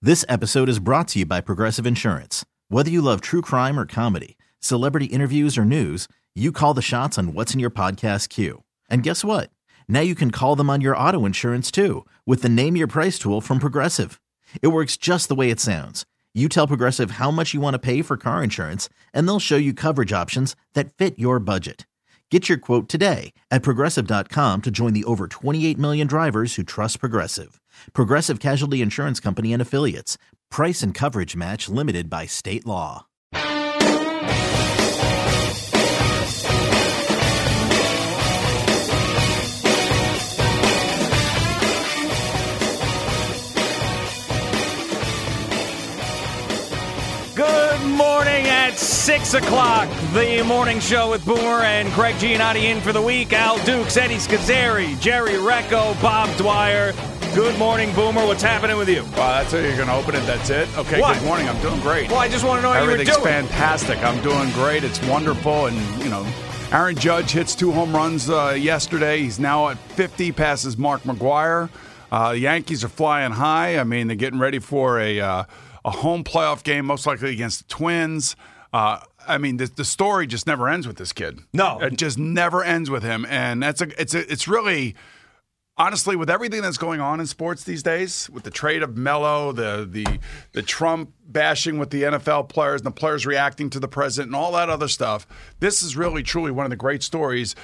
This episode is brought to you by Progressive Insurance. Whether you love true crime or comedy, celebrity interviews or news, you call the shots on what's in your podcast queue. And guess what? Now you can call them on your auto insurance too with the Name Your Price tool from Progressive. It works just the way it sounds. You tell Progressive how much you want to pay for car insurance, and they'll show you coverage options that fit your budget. Get your quote today at Progressive.com to join the over 28 million drivers who trust Progressive. Progressive Casualty Insurance Company and Affiliates. Price and coverage match limited by state law. Good morning at 6 o'clock. The morning show with Boomer and Greg Giannotti in for the week. Al Dukes, Eddie Scazzeri, Jerry Recco, Bob Dwyer. Good morning, Boomer. What's happening with you? Wow, that's how you're going to open it? That's it? Okay, What? Good morning. I'm doing great. Well, I just want to know how you were doing. Everything's fantastic. I'm doing great. It's wonderful. And, you know, Aaron Judge hits 2 home runs yesterday. He's now at 50, passes Mark McGwire. The Yankees are flying high. I mean, they're getting ready for a home playoff game, most likely against the Twins. I mean, the story just never ends with this kid. No. It just never ends with him. And it's really... Honestly, with everything that's going on in sports these days, with the trade of Melo, the Trump bashing with the NFL players and the players reacting to the president and all that other stuff, this is really, truly one of the great stories,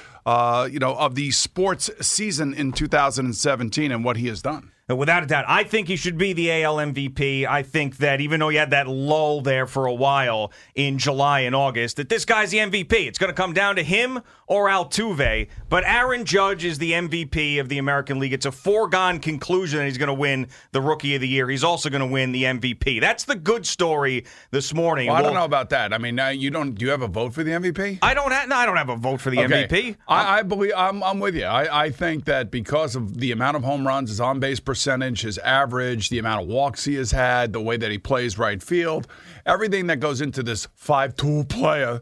of the sports season in 2017 and what he has done. Without a doubt, I think he should be the AL MVP. I think that even though he had that lull there for a while in July and August, that this guy's the MVP. It's going to come down to him or Altuve. But Aaron Judge is the MVP of the American League. It's a foregone conclusion that he's going to win the Rookie of the Year. He's also going to win the MVP. That's the good story this morning. Well, I don't know about that. I mean, do you have a vote for the MVP? I don't have a vote for the MVP. I believe I'm with you. I think that because of the amount of home runs, his on-base percentage, his average, the amount of walks he has had, the way that he plays right field, everything that goes into this 5-tool player,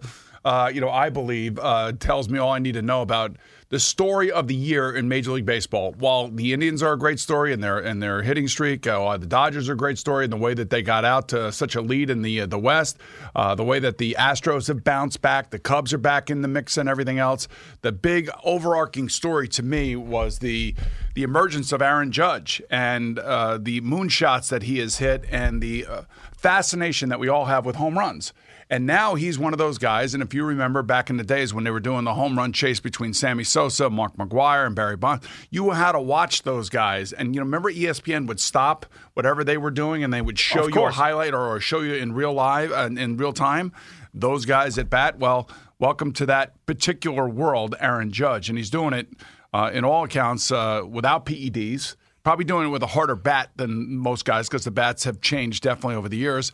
I believe tells me all I need to know about the story of the year in Major League Baseball. While the Indians are a great story in their hitting streak, the Dodgers are a great story in the way that they got out to such a lead in the West, the way that the Astros have bounced back, the Cubs are back in the mix and everything else. The big overarching story to me was the emergence of Aaron Judge and the moonshots that he has hit and the fascination that we all have with home runs. And now he's one of those guys, and if you remember back in the days when they were doing the home run chase between Sammy Sosa, Mark McGwire, and Barry Bonds, you had to watch those guys. And remember ESPN would stop whatever they were doing and they would show you a highlight or show you in real time. Those guys at bat, well, welcome to that particular world, Aaron Judge. And he's doing it, in all accounts, without PEDs. Probably doing it with a harder bat than most guys because the bats have changed definitely over the years.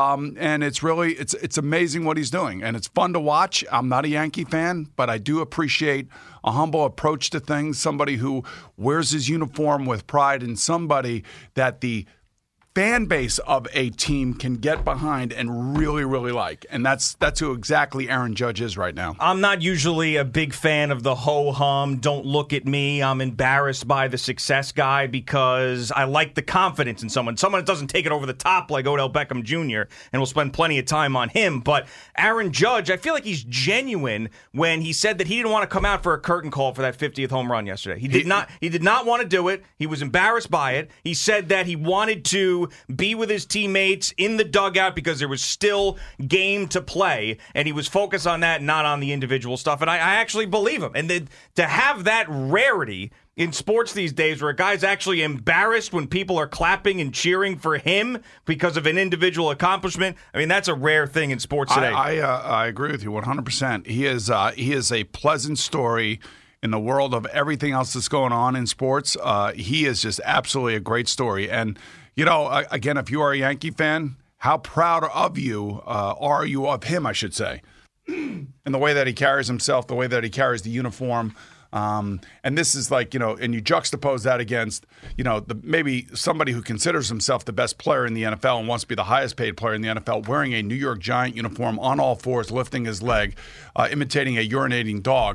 And it's really, it's amazing what he's doing. And it's fun to watch. I'm not a Yankee fan, but I do appreciate a humble approach to things, somebody who wears his uniform with pride and somebody that the fan base of a team can get behind and really, really like. And that's who exactly Aaron Judge is right now. I'm not usually a big fan of the ho-hum, don't look at me, I'm embarrassed by the success guy because I like the confidence in someone that doesn't take it over the top like Odell Beckham Jr., and we'll spend plenty of time on him. But Aaron Judge, I feel like he's genuine when he said that he didn't want to come out for a curtain call for that 50th home run yesterday. He did not want to do it. He was embarrassed by it. He said that he wanted to be with his teammates in the dugout because there was still game to play, and he was focused on that, not on the individual stuff. And I actually believe him. And to have that rarity in sports these days where a guy's actually embarrassed when people are clapping and cheering for him because of an individual accomplishment, I mean, that's a rare thing in sports today. I agree with you 100%. He is a pleasant story in the world of everything else that's going on in sports. He is just absolutely a great story. And again, if you are a Yankee fan, how proud of you are you of him, I should say, and the way that he carries himself, the way that he carries the uniform. And this is like, and you juxtapose that against, maybe somebody who considers himself the best player in the NFL and wants to be the highest paid player in the NFL, wearing a New York Giant uniform on all fours, lifting his leg, imitating a urinating dog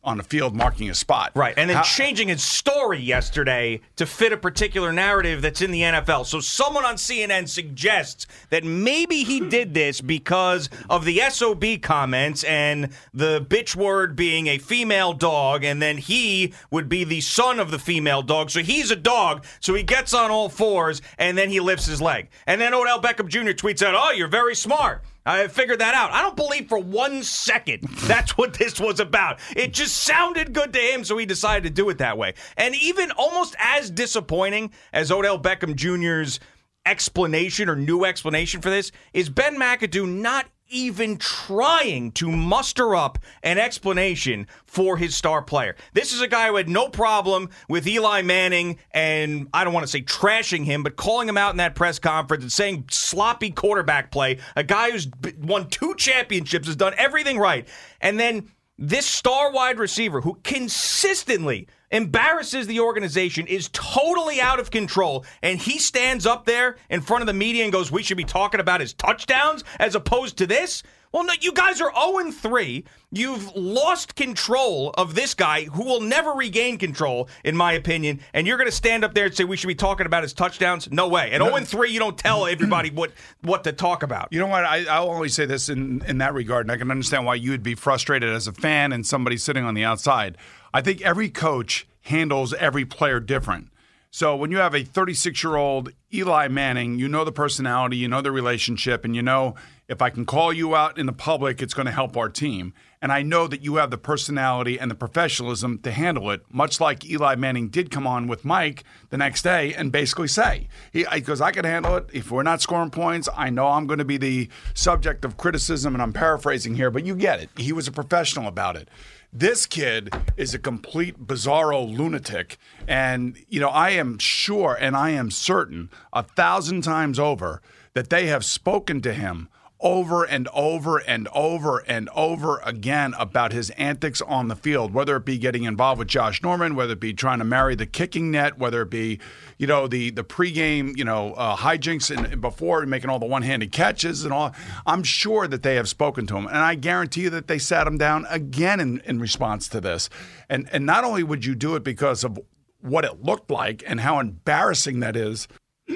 on the field marking his spot. Right, and then changing his story yesterday to fit a particular narrative that's in the NFL. So someone on CNN suggests that maybe he did this because of the SOB comments and the bitch word being a female dog, and then he would be the son of the female dog. So he's a dog, so he gets on all fours, and then he lifts his leg. And then Odell Beckham Jr. tweets out, "Oh, you're very smart. I figured that out." I don't believe for 1 second that's what this was about. It just sounded good to him, so he decided to do it that way. And even almost as disappointing as Odell Beckham Jr.'s explanation or new explanation for this is Ben McAdoo not even trying to muster up an explanation for his star player. This is a guy who had no problem with Eli Manning, and I don't want to say trashing him, but calling him out in that press conference and saying sloppy quarterback play. A guy who's won 2 championships, has done everything right. And then this star wide receiver who consistently embarrasses the organization is totally out of control, and he stands up there in front of the media and goes, "We should be talking about his touchdowns as opposed to this." Well, no, you guys are 0-3. You've lost control of this guy who will never regain control, in my opinion, and you're going to stand up there and say we should be talking about his touchdowns? No way. At 0-3, you don't tell everybody what to talk about. You know what? I'll always say this in that regard, and I can understand why you would be frustrated as a fan and somebody sitting on the outside. I think every coach handles every player different. So when you have a 36-year-old Eli Manning, you know the personality, you know the relationship, and you know if I can call you out in the public, it's going to help our team. And I know that you have the personality and the professionalism to handle it, much like Eli Manning did come on with Mike the next day and basically say, because I can handle it. If we're not scoring points, I know I'm going to be the subject of criticism, and I'm paraphrasing here, but you get it. He was a professional about it. This kid is a complete bizarro lunatic. And, I am sure and I am certain 1,000 times over that they have spoken to him over and over and over and over again about his antics on the field, whether it be getting involved with Josh Norman, whether it be trying to marry the kicking net, whether it be, the pregame, hijinks and before making all the one-handed catches and all. I'm sure that they have spoken to him, and I guarantee you that they sat him down again in response to this. And not only would you do it because of what it looked like and how embarrassing that is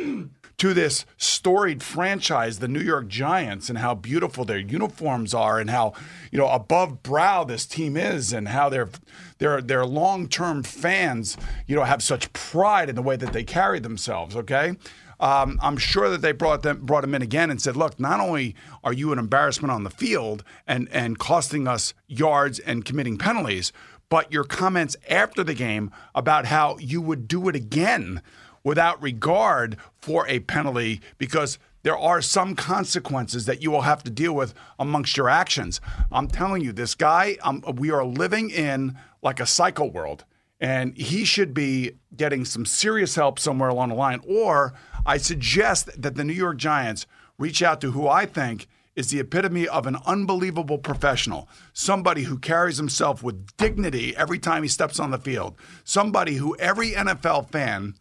to this storied franchise, the New York Giants, and how beautiful their uniforms are, and how above brow this team is, and how their long-term fans have such pride in the way that they carry themselves. Okay, I'm sure that they brought him in again and said, "Look, not only are you an embarrassment on the field and costing us yards and committing penalties, but your comments after the game about how you would do it again without regard for a penalty, because there are some consequences that you will have to deal with amongst your actions." I'm telling you, this guy, we are living in like a psycho world, and he should be getting some serious help somewhere along the line. Or I suggest that the New York Giants reach out to who I think is the epitome of an unbelievable professional, somebody who carries himself with dignity every time he steps on the field, somebody who every NFL fan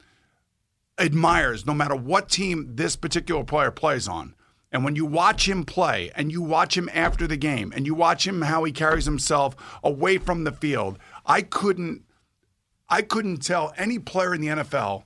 admires no matter what team this particular player plays on. And when you watch him play, and you watch him after the game, and you watch him how he carries himself away from the field, I couldn't tell any player in the NFL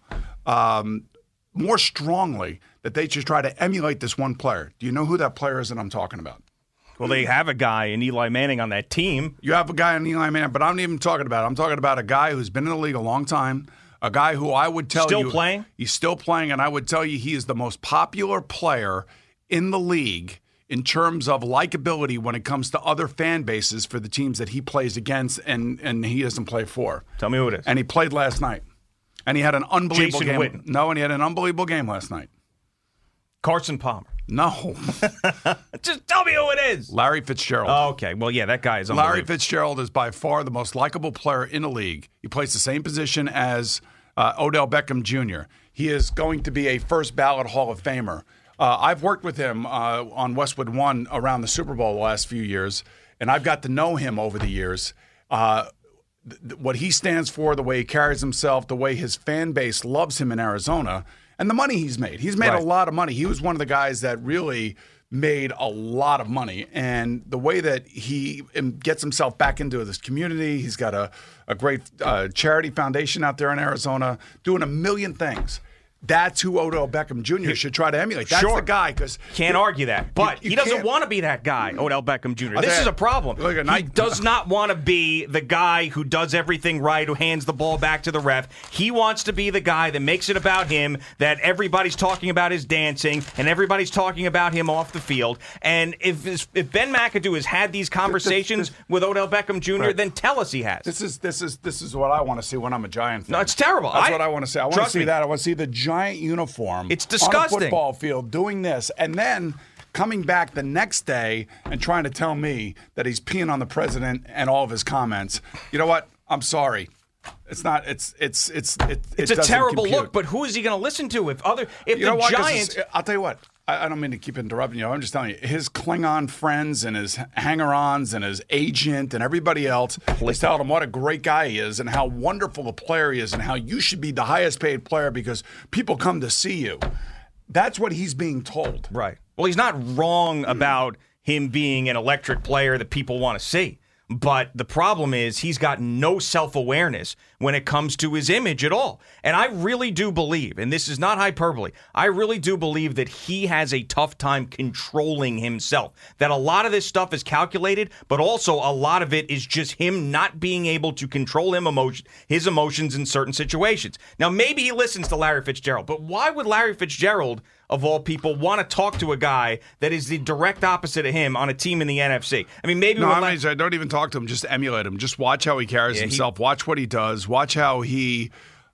more strongly that they should try to emulate this one player. Do you know who that player is that I'm talking about? Well, they have a guy in Eli Manning on that team. You have a guy in Eli Manning, but I'm not even talking about it. I'm talking about a guy who's been in the league a long time. A guy who I would tell you... Still playing? He's still playing, and I would tell you he is the most popular player in the league in terms of likability when it comes to other fan bases for the teams that he plays against and he doesn't play for. Tell me who it is. And he played last night. And he had an unbelievable Jason game. Witten. No, and he had an unbelievable game last night. Carson Palmer. No. Just tell me who it is. Larry Fitzgerald. Oh, okay. Well, yeah, that guy is unbelievable. Larry Fitzgerald is by far the most likable player in the league. He plays the same position as Odell Beckham Jr. He is going to be a first ballot Hall of Famer. I've worked with him on Westwood One around the Super Bowl the last few years, and I've got to know him over the years. What he stands for, the way he carries himself, the way his fan base loves him in Arizona, and the money he's made. He's made a lot of money. He was one of the guys that really made a lot of money. And the way that he gets himself back into this community, he's got a great charity foundation out there in Arizona doing a million things. That's who Odell Beckham Jr. should try to emulate. That's the guy. Because can't argue that. But he doesn't want to be that guy, Odell Beckham Jr. This is a problem. He does not want to be the guy who does everything right, who hands the ball back to the ref. He wants to be the guy that makes it about him, that everybody's talking about his dancing, and everybody's talking about him off the field. And if Ben McAdoo has had these conversations with Odell Beckham Jr., then tell us he has. This is what I want to see when I'm a Giant fan. No, it's terrible. That's what I want to see. I want to see that. I want to see the Giant uniform. It's disgusting. On a football field doing this, and then coming back the next day and trying to tell me that he's peeing on the president and all of his comments. You know what? I'm sorry. It's not. It's a terrible look. But who is he going to listen to if the Giants? I'll tell you what. I don't mean to keep interrupting you. I'm just telling you, his Klingon friends and his hanger-ons and his agent and everybody else is telling him what a great guy he is and how wonderful a player he is and how you should be the highest paid player because people come to see you. That's what he's being told. Right. Well, he's not wrong about him being an electric player that people want to see. But the problem is he's got no self-awareness when it comes to his image at all. And I really do believe, and this is not hyperbole, I really do believe that he has a tough time controlling himself. That a lot of this stuff is calculated, but also a lot of it is just him not being able to control his emotions in certain situations. Now, maybe he listens to Larry Fitzgerald, but why would Larry Fitzgerald, of all people, want to talk to a guy that is the direct opposite of him on a team in the NFC? I mean, maybe... I don't even talk to him. Just emulate him. Just watch how he carries himself. Watch what he does. Watch how he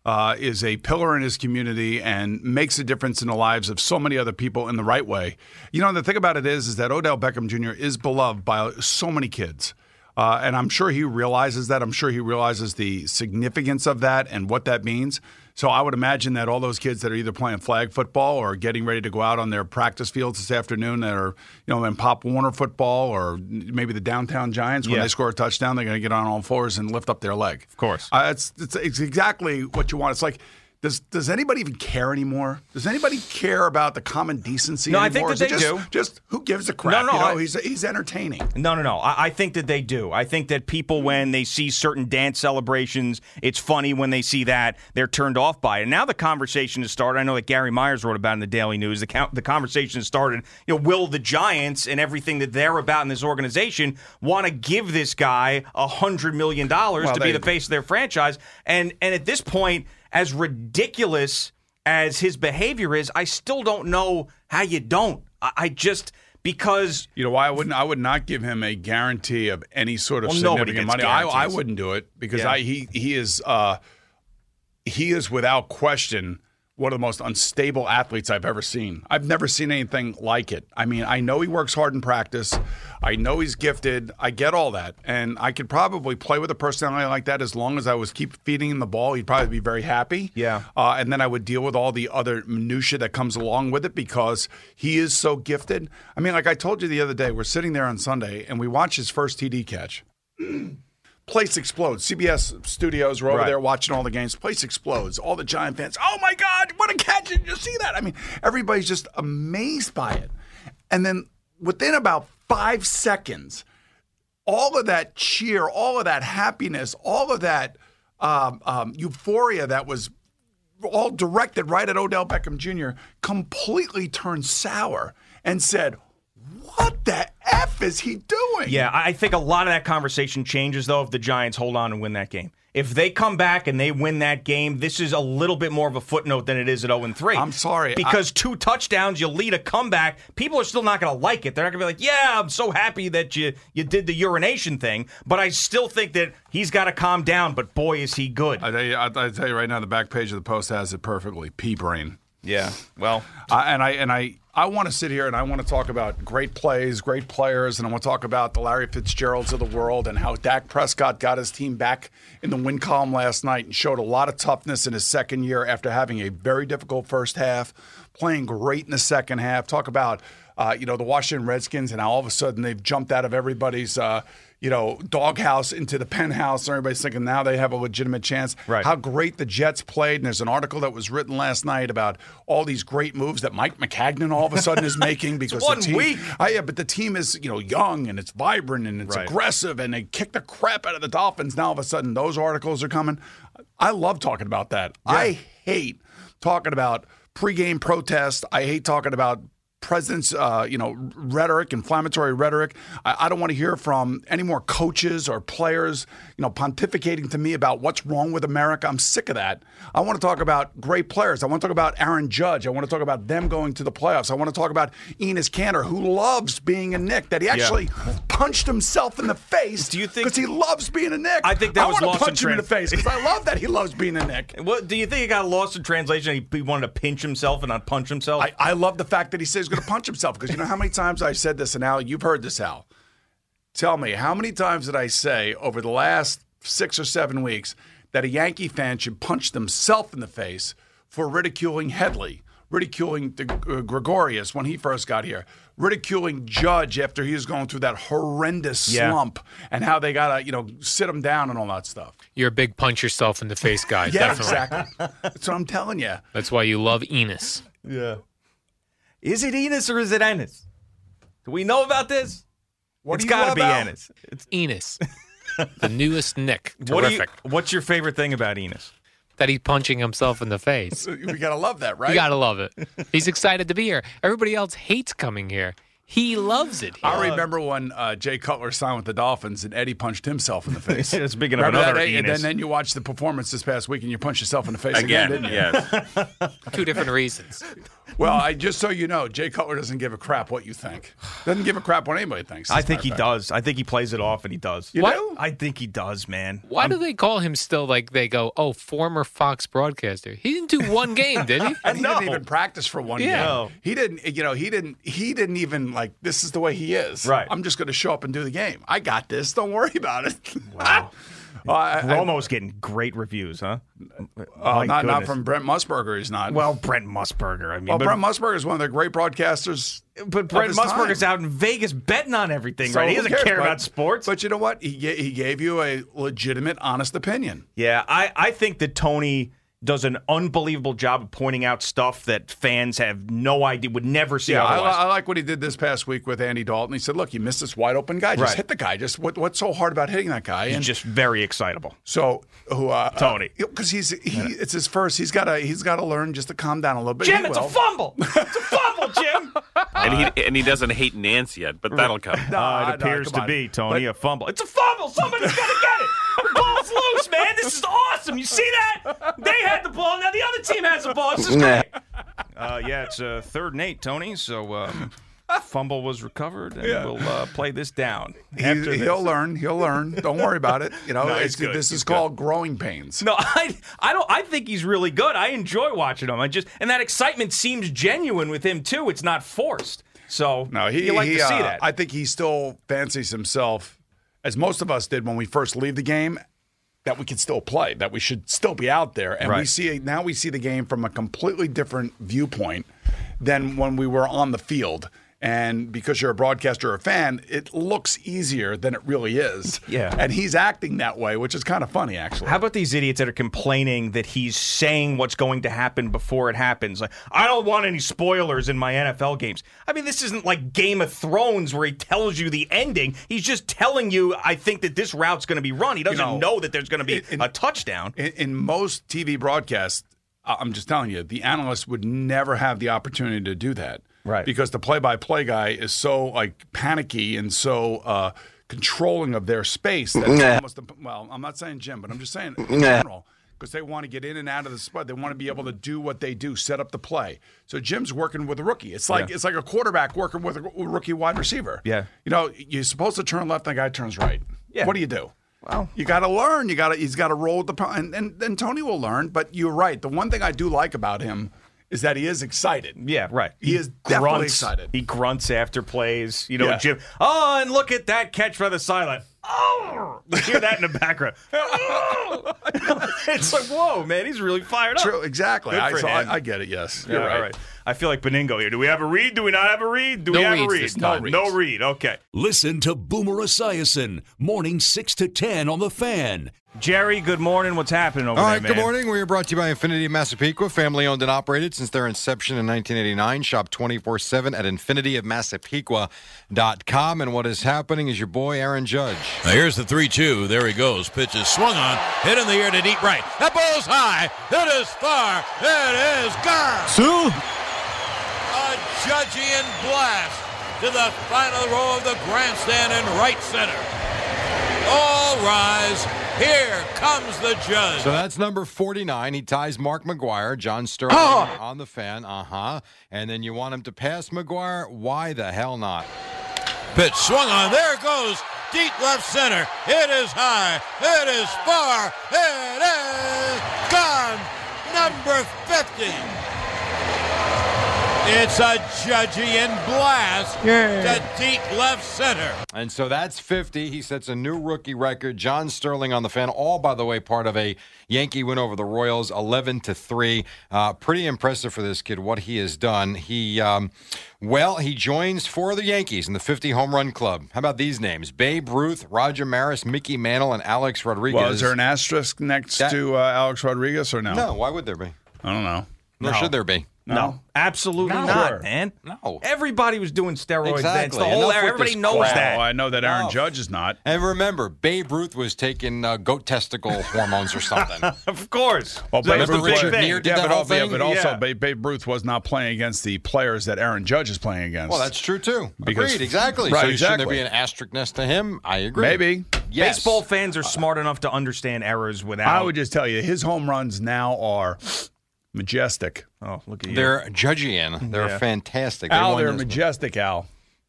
is a pillar in his community and makes a difference in the lives of so many other people in the right way. You know, the thing about it is that Odell Beckham Jr. is beloved by so many kids. And I'm sure he realizes that. I'm sure he realizes the significance of that and what that means. So I would imagine that all those kids that are either playing flag football or getting ready to go out on their practice fields this afternoon that are, in Pop Warner football or maybe the downtown Giants, when they score a touchdown, they're going to get on all fours and lift up their leg. Of course. It's exactly what you want. It's like, does anybody even care anymore? Does anybody care about the common decency anymore? I think that they do. Just who gives a crap? No. He's entertaining. No. I think that they do. I think that people, when they see certain dance celebrations, it's funny when they see that, they're turned off by it. And now the conversation has started. I know that Gary Myers wrote about it in the Daily News. The conversation has started, will the Giants and everything that they're about in this organization want to give this guy $100 million to be the face of their franchise? And at this point, as ridiculous as his behavior is, I still don't know how you don't. I just, because... You know why I would not give him a guarantee of any sort of significant money. I wouldn't do it because he is without question one of the most unstable athletes I've ever seen. I've never seen anything like it. I mean, I know he works hard in practice. I know he's gifted. I get all that. And I could probably play with a personality like that as long as I was keep feeding him the ball. He'd probably be very happy. Yeah. And then I would deal with all the other minutia that comes along with it because he is so gifted. I mean, like I told you the other day, we're sitting there on Sunday and we watch his first TD catch. Place explodes. CBS studios were over there watching all the games. Place explodes. All the Giant fans, oh my God, what a catch. Did you see that? I mean, everybody's just amazed by it. And then within about 5 seconds, all of that cheer, all of that happiness, all of that euphoria that was all directed right at Odell Beckham Jr. completely turned sour and said, what the F is he doing? Yeah, I think a lot of that conversation changes, though, if the Giants hold on and win that game. If they come back and they win that game, this is a little bit more of a footnote than it is at 0-3. I'm sorry. Because 2 touchdowns, you lead a comeback, people are still not going to like it. They're not going to be like, yeah, I'm so happy that you did the urination thing. But I still think that he's got to calm down. But boy, is he good. I tell you right now, the back page of the Post has it perfectly. Pea brain. Yeah, well. I want to sit here and I want to talk about great plays, great players, and I want to talk about the Larry Fitzgeralds of the world and how Dak Prescott got his team back in the win column last night and showed a lot of toughness in his second year after having a very difficult first half, playing great in the second half. Talk about the Washington Redskins and how all of a sudden they've jumped out of everybody's doghouse into the penthouse, and everybody's thinking now they have a legitimate chance. Right. How great the Jets played, and there's an article that was written last night about all these great moves that Mike Maccagnan all of a sudden is making because It's 1 the team, week. Yeah, but the team is young and it's vibrant and it's aggressive, and they kick the crap out of the Dolphins. Now all of a sudden those articles are coming. I love talking about that. Yeah. I hate talking about pregame protests. I hate talking about president's, rhetoric, inflammatory rhetoric. I don't want to hear from any more coaches or players, pontificating to me about what's wrong with America. I'm sick of that. I want to talk about great players. I want to talk about Aaron Judge. I want to talk about them going to the playoffs. I want to talk about Enos Kanter, who loves being a Knick, that he actually punched himself in the face because he loves being a Knick. I think that was lost in punch him in the face because I love that he loves being a Knick. What do you think? He got lost in translation. He wanted to pinch himself and not punch himself. I love the fact that he says he's going to punch himself, because you know how many times I've said this, and Al, you've heard this, Al. Tell me, how many times did I say over the last 6 or 7 weeks that a Yankee fan should punch themselves in the face for ridiculing Headley, ridiculing Gregorius when he first got here, ridiculing Judge after he was going through that horrendous slump, and how they got to, sit him down and all that stuff. You're a big punch yourself in the face guy. Yeah, definitely. exactly. That's what I'm telling you. That's why you love Enos. Yeah. Is it Enos or is it Ennis? Do we know about this? It's got to be Ennis. It's Enos, the newest Knick. Terrific. What's your favorite thing about Enos? That he's punching himself in the face. We got to love that, right? You got to love it. He's excited to be here. Everybody else hates coming here. He loves it here. I remember when Jay Cutler signed with the Dolphins and Eddie punched himself in the face. Speaking of remember another that, Enos. And then you watched the performance this past week and you punched yourself in the face again, didn't you? Yes. Two different reasons. Well, just so you know, Jay Cutler doesn't give a crap what you think. Doesn't give a crap what anybody thinks. I think he does. I think he plays it off, and he does. You do? I think he does, man. Why do they call him still, like they go, former Fox broadcaster? He didn't do one game, did he? And he didn't even practice for one game. No. He didn't even, like, this is the way he is. Right. I'm just going to show up and do the game. I got this. Don't worry about it. Wow. Romo's getting great reviews, huh? Not from Brent Musburger. He's not. Well, Brent Musburger. I mean, Brent Musburger is one of the great broadcasters. But Brent Musburger's out in Vegas betting on everything, right? He doesn't care about sports. But you know what? He gave you a legitimate, honest opinion. Yeah, I think that Tony does an unbelievable job of pointing out stuff that fans have no idea, would never see otherwise. I like what he did this past week with Andy Dalton. He said, look, you missed this wide open guy. Just hit the guy. Just what's so hard about hitting that guy? He's just very excitable. So Tony. Because it's his first. He's got to learn just to calm down a little bit. Jim, it's a fumble. It's a fumble, Jim. And he doesn't hate Nance yet, but that'll come. It appears to be, Tony, a fumble. It's a fumble. Somebody's got to get it. The ball's loose, man. This is awesome. You see that? They had the ball. Now the other team has the ball. This is great. It's 3rd and 8, Tony. So fumble was recovered, and we'll play this down. He'll learn. Don't worry about it. This is called growing pains. No, I don't. I think he's really good. I enjoy watching him. And that excitement seems genuine with him too. It's not forced. So you like to see that. I think he still fancies himself, as most of us did when we first leave the game, that we could still play, that we should still be out there. And we see the game from a completely different viewpoint than when we were on the field. And because you're a broadcaster or a fan, it looks easier than it really is. Yeah. And he's acting that way, which is kind of funny, actually. How about these idiots that are complaining that he's saying what's going to happen before it happens? Like, I don't want any spoilers in my NFL games. I mean, this isn't like Game of Thrones where he tells you the ending. He's just telling you, I think that this route's going to be run. He doesn't know that there's going to be a touchdown. In most TV broadcasts, I'm just telling you, the analysts would never have the opportunity to do that. Right. Because the play-by-play guy is so panicky and so controlling of their space that it's almost I'm not saying Jim, but I'm just saying in general, because they want to get in and out of the spot. They want to be able to do what they do, set up the play. So Jim's working with a rookie. It's like a quarterback working with a rookie wide receiver. Yeah. You're supposed to turn left and the guy turns right. Yeah. What do you do? Well, you got to learn. He's got to roll with the and Tony will learn. But you're right. The one thing I do like about him is that he is excited. Yeah, right. He is definitely excited. He grunts after plays. You know, Yeah. Jim. Oh, and look at that catch by the sideline. Oh, you hear that in the background. Oh! It's like, whoa, man, he's really fired up. True, exactly. Good for him. I get it. Yes, Yeah, you're right. all right. I feel like Beningo here. Do we have a read? Do we not have a read? Do we No have a reads read? this time. No read. Okay. Listen to Boomer Esiason, morning 6 to 10 on The Fan. Jerry, good morning. What's happening over All there, right, man? good morning. We are brought to you by Infinity of Massapequa, family owned and operated since their inception in 1989. Shop 24/7 at infinityofmassapequa.com. And what is happening is your boy, Aaron Judge. Now here's the 3-2. There he goes. Pitch is swung on. Hit in the air to deep right. That ball's high. It is far. It is gone. Sue? A Judgian blast to the final row of the grandstand in right center. All rise. Here comes the Judge. So that's number 49. He ties Mark McGwire, John Sterling on the Fan. And then you want him to pass McGwire? Why the hell not? Pitch swung on. There it goes. Deep left center. It is high. It is far. It is gone. Number 50. It's a Judgian blast to deep left center. And so that's 50. He sets a new rookie record. John Sterling on the Fan. All, by the way, part of a Yankee win over the Royals, 11-3. Pretty impressive for this kid, what he has done. He joins 4 of the Yankees in the 50 home run club. How about these names? Babe Ruth, Roger Maris, Mickey Mantle, and Alex Rodriguez. Well, is there an asterisk next to Alex Rodriguez or no? No, why would there be? I don't know. Nor should there be. No, absolutely No. not, Sure. man. No. Everybody was doing steroids then. It's Exactly. the whole Enough with everybody this knows crap. that. Oh, I know that Aaron No. Judge is not. And remember, Babe Ruth was taking goat testicle hormones or something. Of course. Well, That was Babe the Ruth big Richard thing. Gere did that whole thing? but also Yeah. Babe Ruth was not playing against the players that Aaron Judge is playing against. Well, that's true, too. Because- Agreed, exactly. Right, so shouldn't there exactly. be an asterisk next to him? I agree. Maybe. Yes. Baseball fans are smart enough to understand errors without. I would just tell you, his home runs now are majestic. Oh, look at you. They're Judgian. They're Yeah. fantastic. Al, won they're this- majestic, Al.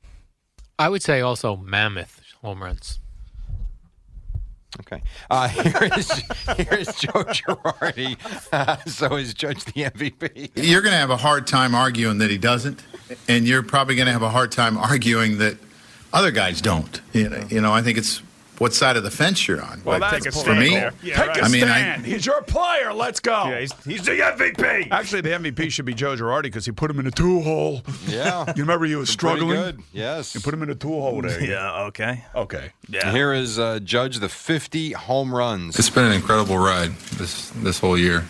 I would say also mammoth home runs. Okay. Here's Joe Girardi. So is Judge the MVP? You're going to have a hard time arguing that he doesn't, and you're probably going to have a hard time arguing that other guys don't. You know, I think it's what side of the fence you're on. Well, But that's a for stand me, there. Yeah, Take right. a I mean, stand. He's your player. Let's go. Yeah, he's the MVP. Actually, the MVP should be Joe Girardi because he put him in a two-hole. Yeah. You remember he was Pretty struggling? good. Yes. You put him in a two-hole there. Yeah, okay. Okay. Yeah. Here is Judge the 50 home runs. It's been an incredible ride this whole year.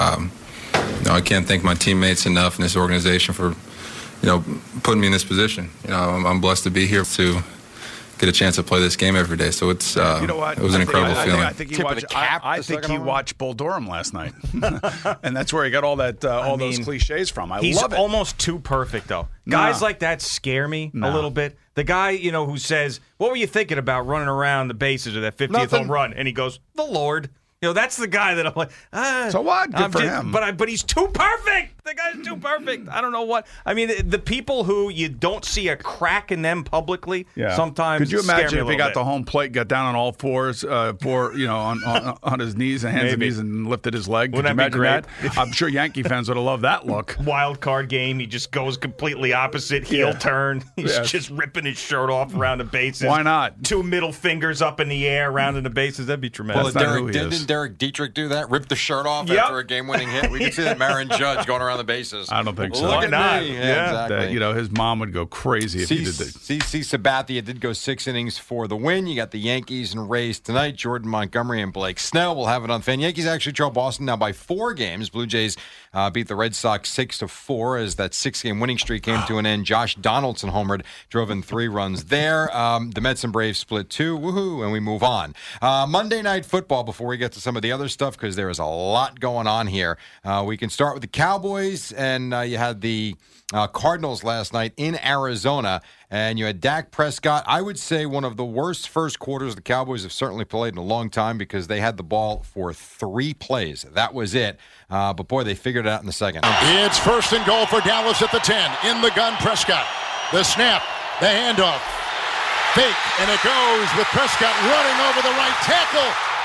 I can't thank my teammates enough in this organization for, putting me in this position. I'm blessed to be here to get a chance to play this game every day. So it's You know what? it was an incredible feeling. I think he Tip of watched. the cap I the think second he home run? watched Bull Durham last night, and that's where he got all that all those mean, cliches from. I He's love it. almost too perfect, though. Nah. Guys like that scare me a little bit. The guy, who says, "What were you thinking about running around the bases of that 50th Nothing. home run?" And he goes, "The Lord." That's the guy that I'm like, So what? Good I'm for just- him. But he's too perfect. The guy's too perfect. I don't know what. I mean, the people who you don't see a crack in them publicly, sometimes Could you scare me imagine a if he little got bit. the home plate, got down on all fours, on his knees and hands and Maybe. knees, and lifted his leg? Could Wouldn't you that be imagine great? that? I'm sure Yankee fans would have loved that look. Wild card game, he just goes completely opposite, heel turn. He's Yes. just ripping his shirt off around the bases. Why not? 2 middle fingers up in the air, rounding the bases. That'd be tremendous. That's not who he is. Didn't Derek Dietrich do that? Rip the shirt off Yep. after a game-winning hit? We can see that Marin Judge going around the bases. I don't think so. Look Why at not? me. Yeah. exactly. His mom would go crazy if he did that. CC Sabathia did go 6 innings for the win. You got the Yankees and Rays tonight. Jordan Montgomery and Blake Snell will have it on Fan. Yankees actually trail Boston now by 4 games. Blue Jays beat the Red Sox 6-4 as that 6-game winning streak came to an end. Josh Donaldson homered, drove in 3 runs there. The Mets and Braves split 2. Woohoo! And we move on. Monday Night Football before we get to some of the other stuff because there is a lot going on here. We can start with the Cowboys, and you had the Cardinals last night in Arizona, and you had Dak Prescott. I would say one of the worst first quarters the Cowboys have certainly played in a long time because they had the ball for 3 plays. That was it. But, boy, they figured it out in the second. It's 1st and goal for Dallas at the 10. In the gun, Prescott. The snap, the handoff. Fake, and it goes with Prescott running over the right tackle.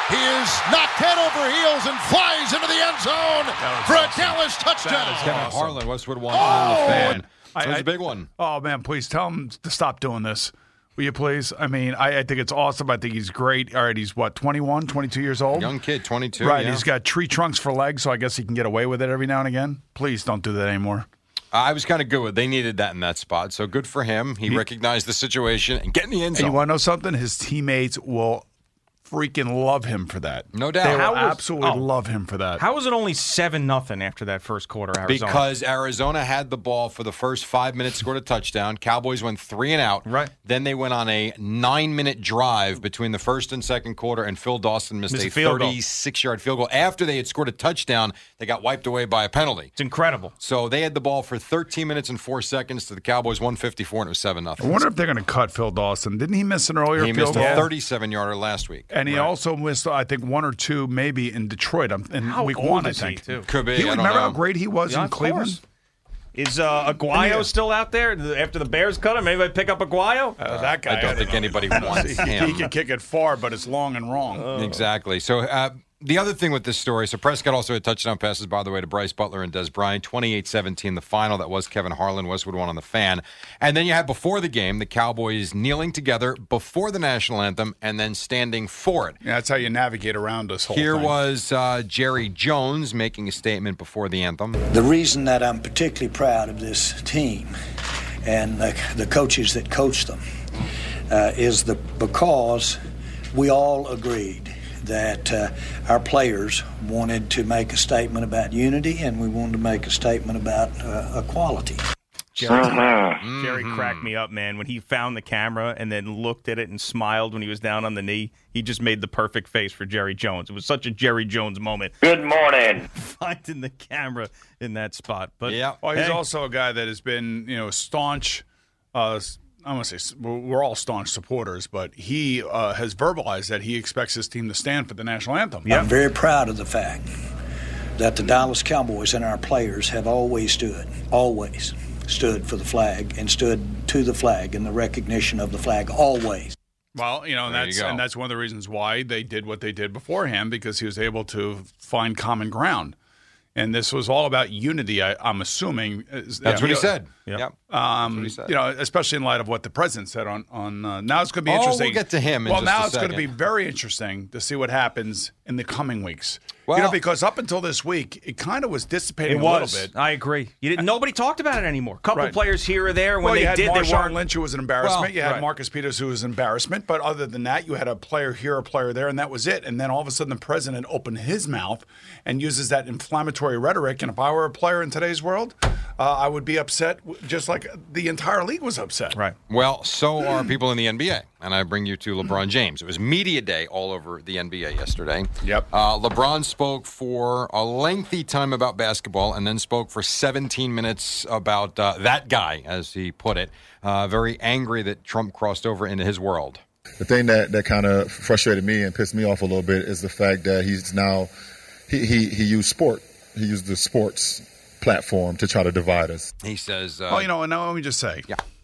He is knocked head over heels and flies into the end zone for a Dallas touchdown. Kevin Harlan, Westwood One on the Fan. That was a big one. Oh, man, please tell him to stop doing this. Will you please? I mean, I think it's awesome. I think he's great. All right, he's what, 21, 22 years old? Young kid, 22. Right, yeah. He's got tree trunks for legs, so I guess he can get away with it every now and again. Please don't do that anymore. I was kind of good with it. They needed that in that spot, so good for him. He recognized the situation and get in the end zone. And you want to know something? His teammates will freaking love him for that. No doubt. They will absolutely love him for that. How was it only 7-0 after that first quarter, Arizona? Because Arizona had the ball for the first 5 minutes, scored a touchdown. Cowboys went 3 and out. Right. Then they went on a 9-minute drive between the first and second quarter, and Phil Dawson missed a 36-yard field goal. After they had scored a touchdown, they got wiped away by a penalty. It's incredible. So they had the ball for 13 minutes and 4 seconds to the Cowboys 154, and it was 7-0. I wonder if they're going to cut Phil Dawson. Didn't he miss an earlier He field missed goal? a 37-yarder last week. And he also missed, I think, 1 or 2 maybe in Detroit in week 1, I think. Could be. Remember how great he was in Cleveland? Is Aguayo still out there after the Bears cut him? Anybody pick up Aguayo? That guy. I don't think anybody wants him. He can kick it far, but it's long and wrong. Exactly. So the other thing with this story, so Prescott also had touchdown passes, by the way, to Bryce Butler and Des Bryant, 28-17, the final. That was Kevin Harlan, Westwood One on the Fan. And then you had before the game, the Cowboys kneeling together before the national anthem and then standing for it. Yeah, that's how you navigate around this whole Here thing. was Jerry Jones making a statement before the anthem. The reason that I'm particularly proud of this team and the coaches that coach them is because we all agreed that our players wanted to make a statement about unity, and we wanted to make a statement about equality. Jerry cracked me up, man. When he found the camera and then looked at it and smiled when he was down on the knee, he just made the perfect face for Jerry Jones. It was such a Jerry Jones moment. Good morning. Finding the camera in that spot. But yeah, well, he's also a guy that has been, staunch. I want to say we're all staunch supporters, but he has verbalized that he expects his team to stand for the national anthem. I'm very proud of the fact that the Dallas Cowboys and our players have always stood for the flag and stood to the flag and the recognition of the flag always. Well, and that's one of the reasons why they did what they did beforehand, because he was able to find common ground. And this was all about unity, I'm assuming. That's what he said. Yeah. Especially in light of what the president said on now it's going to be interesting. We'll get to him in Well, just now a it's going to be second. very interesting to see what happens in the coming weeks. Well, because up until this week, it kind of was dissipating it a was. little bit. I agree. Nobody talked about it anymore. A couple Right. players here or there. When you they had did, they Marshawn weren't. Lynch, who was an embarrassment. Well, you had right. Marcus Peters, who was an embarrassment. But other than that, you had a player here, a player there, and that was it. And then all of a sudden, the president opened his mouth and uses that inflammatory rhetoric. And if I were a player in today's world, I would be upset, just like the entire league was upset. Right. Well, so are people in the NBA. And I bring you to LeBron James. It was media day all over the NBA yesterday. Yep. LeBron spoke for a lengthy time about basketball and then spoke for 17 minutes about that guy, as he put it. Very angry that Trump crossed over into his world. The thing that kind of frustrated me and pissed me off a little bit is the fact that he's now he used sport. He used the sports platform to try to divide us. He says, and now let me just say,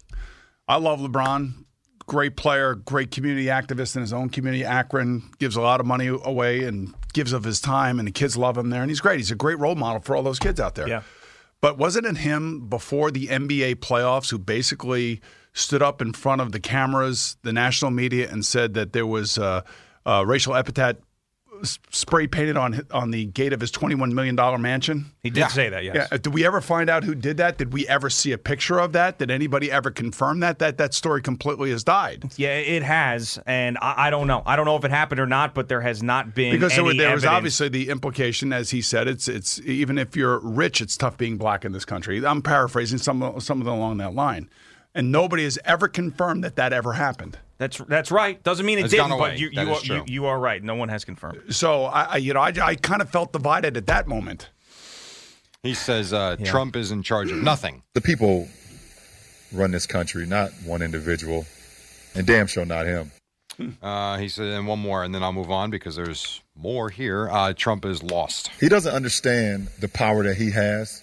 I love LeBron. Great player, great community activist in his own community. Akron gives a lot of money away and gives of his time, and the kids love him there. And he's great. He's a great role model for all those kids out there. Yeah. But wasn't it him before the NBA playoffs who basically stood up in front of the cameras, the national media, and said that there was a racial epithet spray painted on the gate of his $21 million mansion? He did say that, yes. Yeah. Did we ever find out who did that? Did we ever see a picture of that? Did anybody ever confirm that? That story completely has died. Yeah, it has, and I don't know. I don't know if it happened or not, but there has not been because any there was evidence. obviously the implication, as he said, it's even if you're rich, it's tough being black in this country. I'm paraphrasing some of them along that line, and nobody has ever confirmed that ever happened. That's right. Doesn't mean it It's didn't, gone away. but you are right. No one has confirmed. So I kind of felt divided at that moment. He says Trump is in charge of nothing. The people run this country, not one individual, and damn sure not him. He said, and one more, and then I'll move on because there's more here. Trump is lost. He doesn't understand the power that he has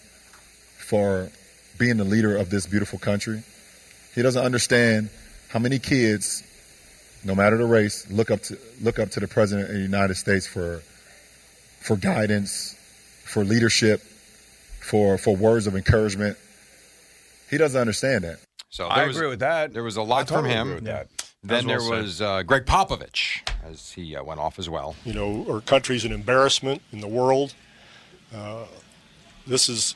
for being the leader of this beautiful country. He doesn't understand how many kids no matter the race, look up to the President of the United States for guidance, for leadership, for words of encouragement. He doesn't understand that. So I agree with that. There was a lot from him. Agree with that. Then there was Greg Popovich, as he went off as well. You know, our country's an embarrassment in the world. This is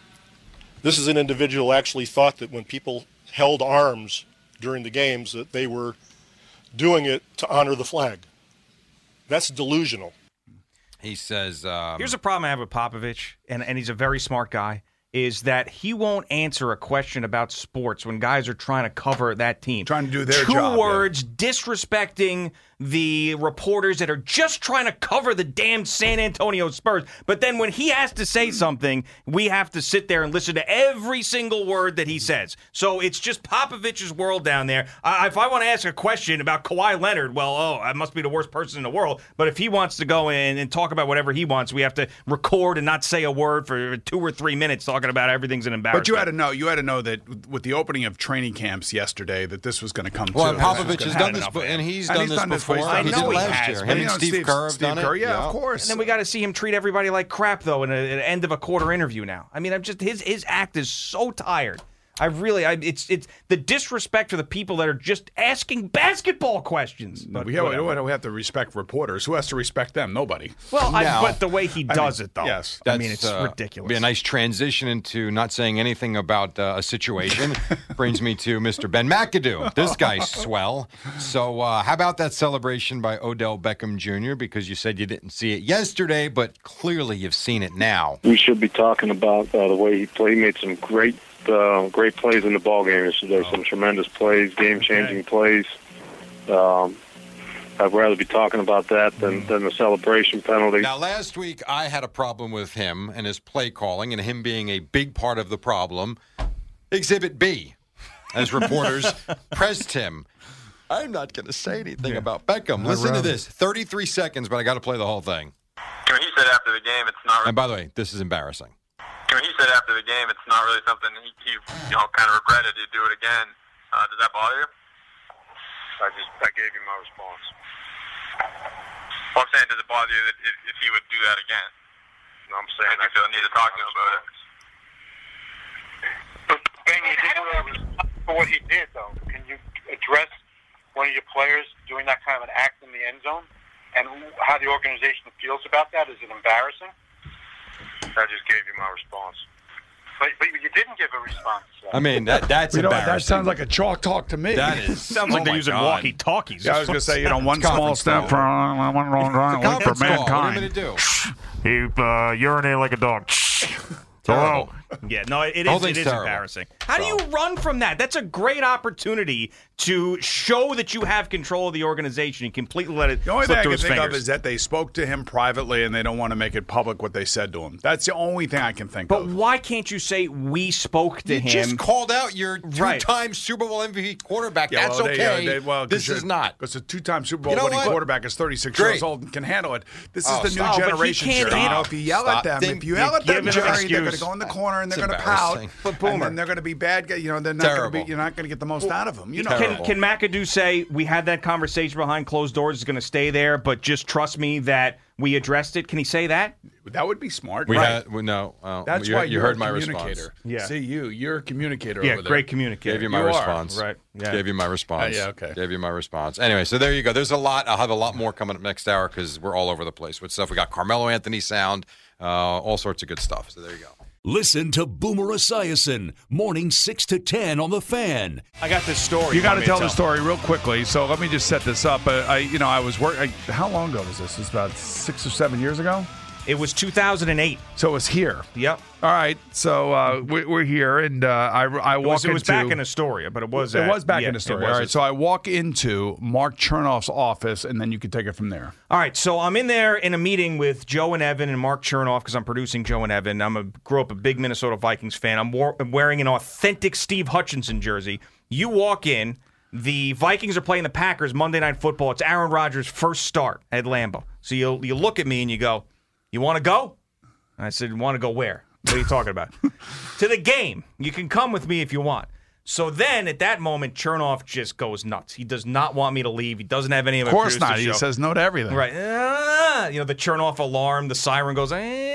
an individual who actually thought that when people held arms during the games that they were doing it to honor the flag. That's delusional. He says... Here's a problem I have with Popovich, and he's a very smart guy, is that he won't answer a question about sports when guys are trying to cover that team. Trying to do their job. 2 words disrespecting the reporters that are just trying to cover the damn San Antonio Spurs. But then when he has to say something, we have to sit there and listen to every single word that he says. So it's just Popovich's world down there. If I want to ask a question about Kawhi Leonard, well, I must be the worst person in the world. But if he wants to go in and talk about whatever he wants, we have to record and not say a word for 2 or 3 minutes talking about everything's an embarrassment. But you had to know that with the opening of training camps yesterday that this was going to come well, to. Popovich has done this, and he's done this before. I know he has. Him and Steve Kerr have done it. Yeah, of course. And then we got to see him treat everybody like crap, though, in an end of a quarter interview now. I mean, his act is so tired. It's the disrespect for the people that are just asking basketball questions. But we have to respect reporters. Who has to respect them? Nobody. Well, but the way he does it, though. Yes. It's ridiculous. Be a nice transition into not saying anything about a situation. Brings me to Mr. Ben McAdoo. This guy's swell. So how about that celebration by Odell Beckham Jr.? Because you said you didn't see it yesterday, but clearly you've seen it now. We should be talking about the way he played. He made some great plays in the ball game yesterday. Some tremendous plays, game-changing plays. I'd rather be talking about that than the celebration penalty. Now, last week I had a problem with him and his play calling and him being a big part of the problem. Exhibit B, as reporters pressed him. I'm not going to say anything about Beckham. Listen to this. 33 seconds, but I got to play the whole thing. He said after the game, it's not. And by the way, this is embarrassing. He said after the game, it's not really something he kind of regretted to do it again. Does that bother you? I gave you my response. Well, I'm saying, does it bother you that if he would do that again? No, I'm saying I feel the need to talk to him about it. Ben, you did for what he did, though. Can you address one of your players doing that kind of an act in the end zone and how the organization feels about that? Is it embarrassing? I just gave you my response. But you didn't give a response. I mean, that's embarrassing. That sounds like a chalk talk to me. That is. Sounds like they're using walkie-talkies. Yeah, I was going to say, one small step for mankind. What are you going to do? He urinated like a dog. Terrible. Yeah, no, it is embarrassing. How do you run from that? That's a great opportunity to show that you have control of the organization and completely let it The only slip thing I through can his think fingers. of is that they spoke to him privately and they don't want to make it public what they said to him. That's the only thing I can think of. But why can't you say we spoke to him? You just called out your two-time Super Bowl MVP quarterback. Yeah, that's okay. This is not. Because a two-time Super Bowl winning quarterback is 36 years old and can handle it. This is the new generation, Jerry. If you yell at them, Jerry, they're going to go in the corner and they're going to pout. But Boomer, and then they're going to be bad guys. They're not going to be. You're not going to get the most out of them. Can McAdoo say we had that conversation behind closed doors? It's going to stay there, but just trust me that we addressed it. Can he say that? That would be smart. That's why you heard my response. Yeah. See, you're a communicator. Yeah, over there. great communicator. Gave you my response. Right. Yeah. Gave you my response. Yeah. Okay. Gave you my response. Anyway, so there you go. There's a lot. I'll have a lot more coming up next hour because we're all over the place with stuff. We got Carmelo Anthony sound, all sorts of good stuff. So there you go. Listen to Boomer Esiason, morning 6 to 10 on The Fan. I got this story. You got to tell the story real quickly. So let me just set this up. I was working. How long ago was this? It was about 6 or 7 years ago. It was 2008. So it was here. Yep. All right. So we're here, and I walk into. It was back in Astoria, but it was. It was back in Astoria. All right. So I walk into Mark Chernoff's office, and then you can take it from there. All right. So I'm in there in a meeting with Joe and Evan and Mark Chernoff because I'm producing Joe and Evan. Grew up a big Minnesota Vikings fan. I'm wearing an authentic Steve Hutchinson jersey. You walk in. The Vikings are playing the Packers Monday Night Football. It's Aaron Rodgers' first start at Lambeau. So you look at me and you go, "You want to go?" And I said, "Want to go where? What are you talking about?" "To the game. You can come with me if you want." So then at that moment, Chernoff just goes nuts. He does not want me to leave. He doesn't have any of my Of course producer not. He show. says no to everything. Right. The Chernoff alarm, the siren goes.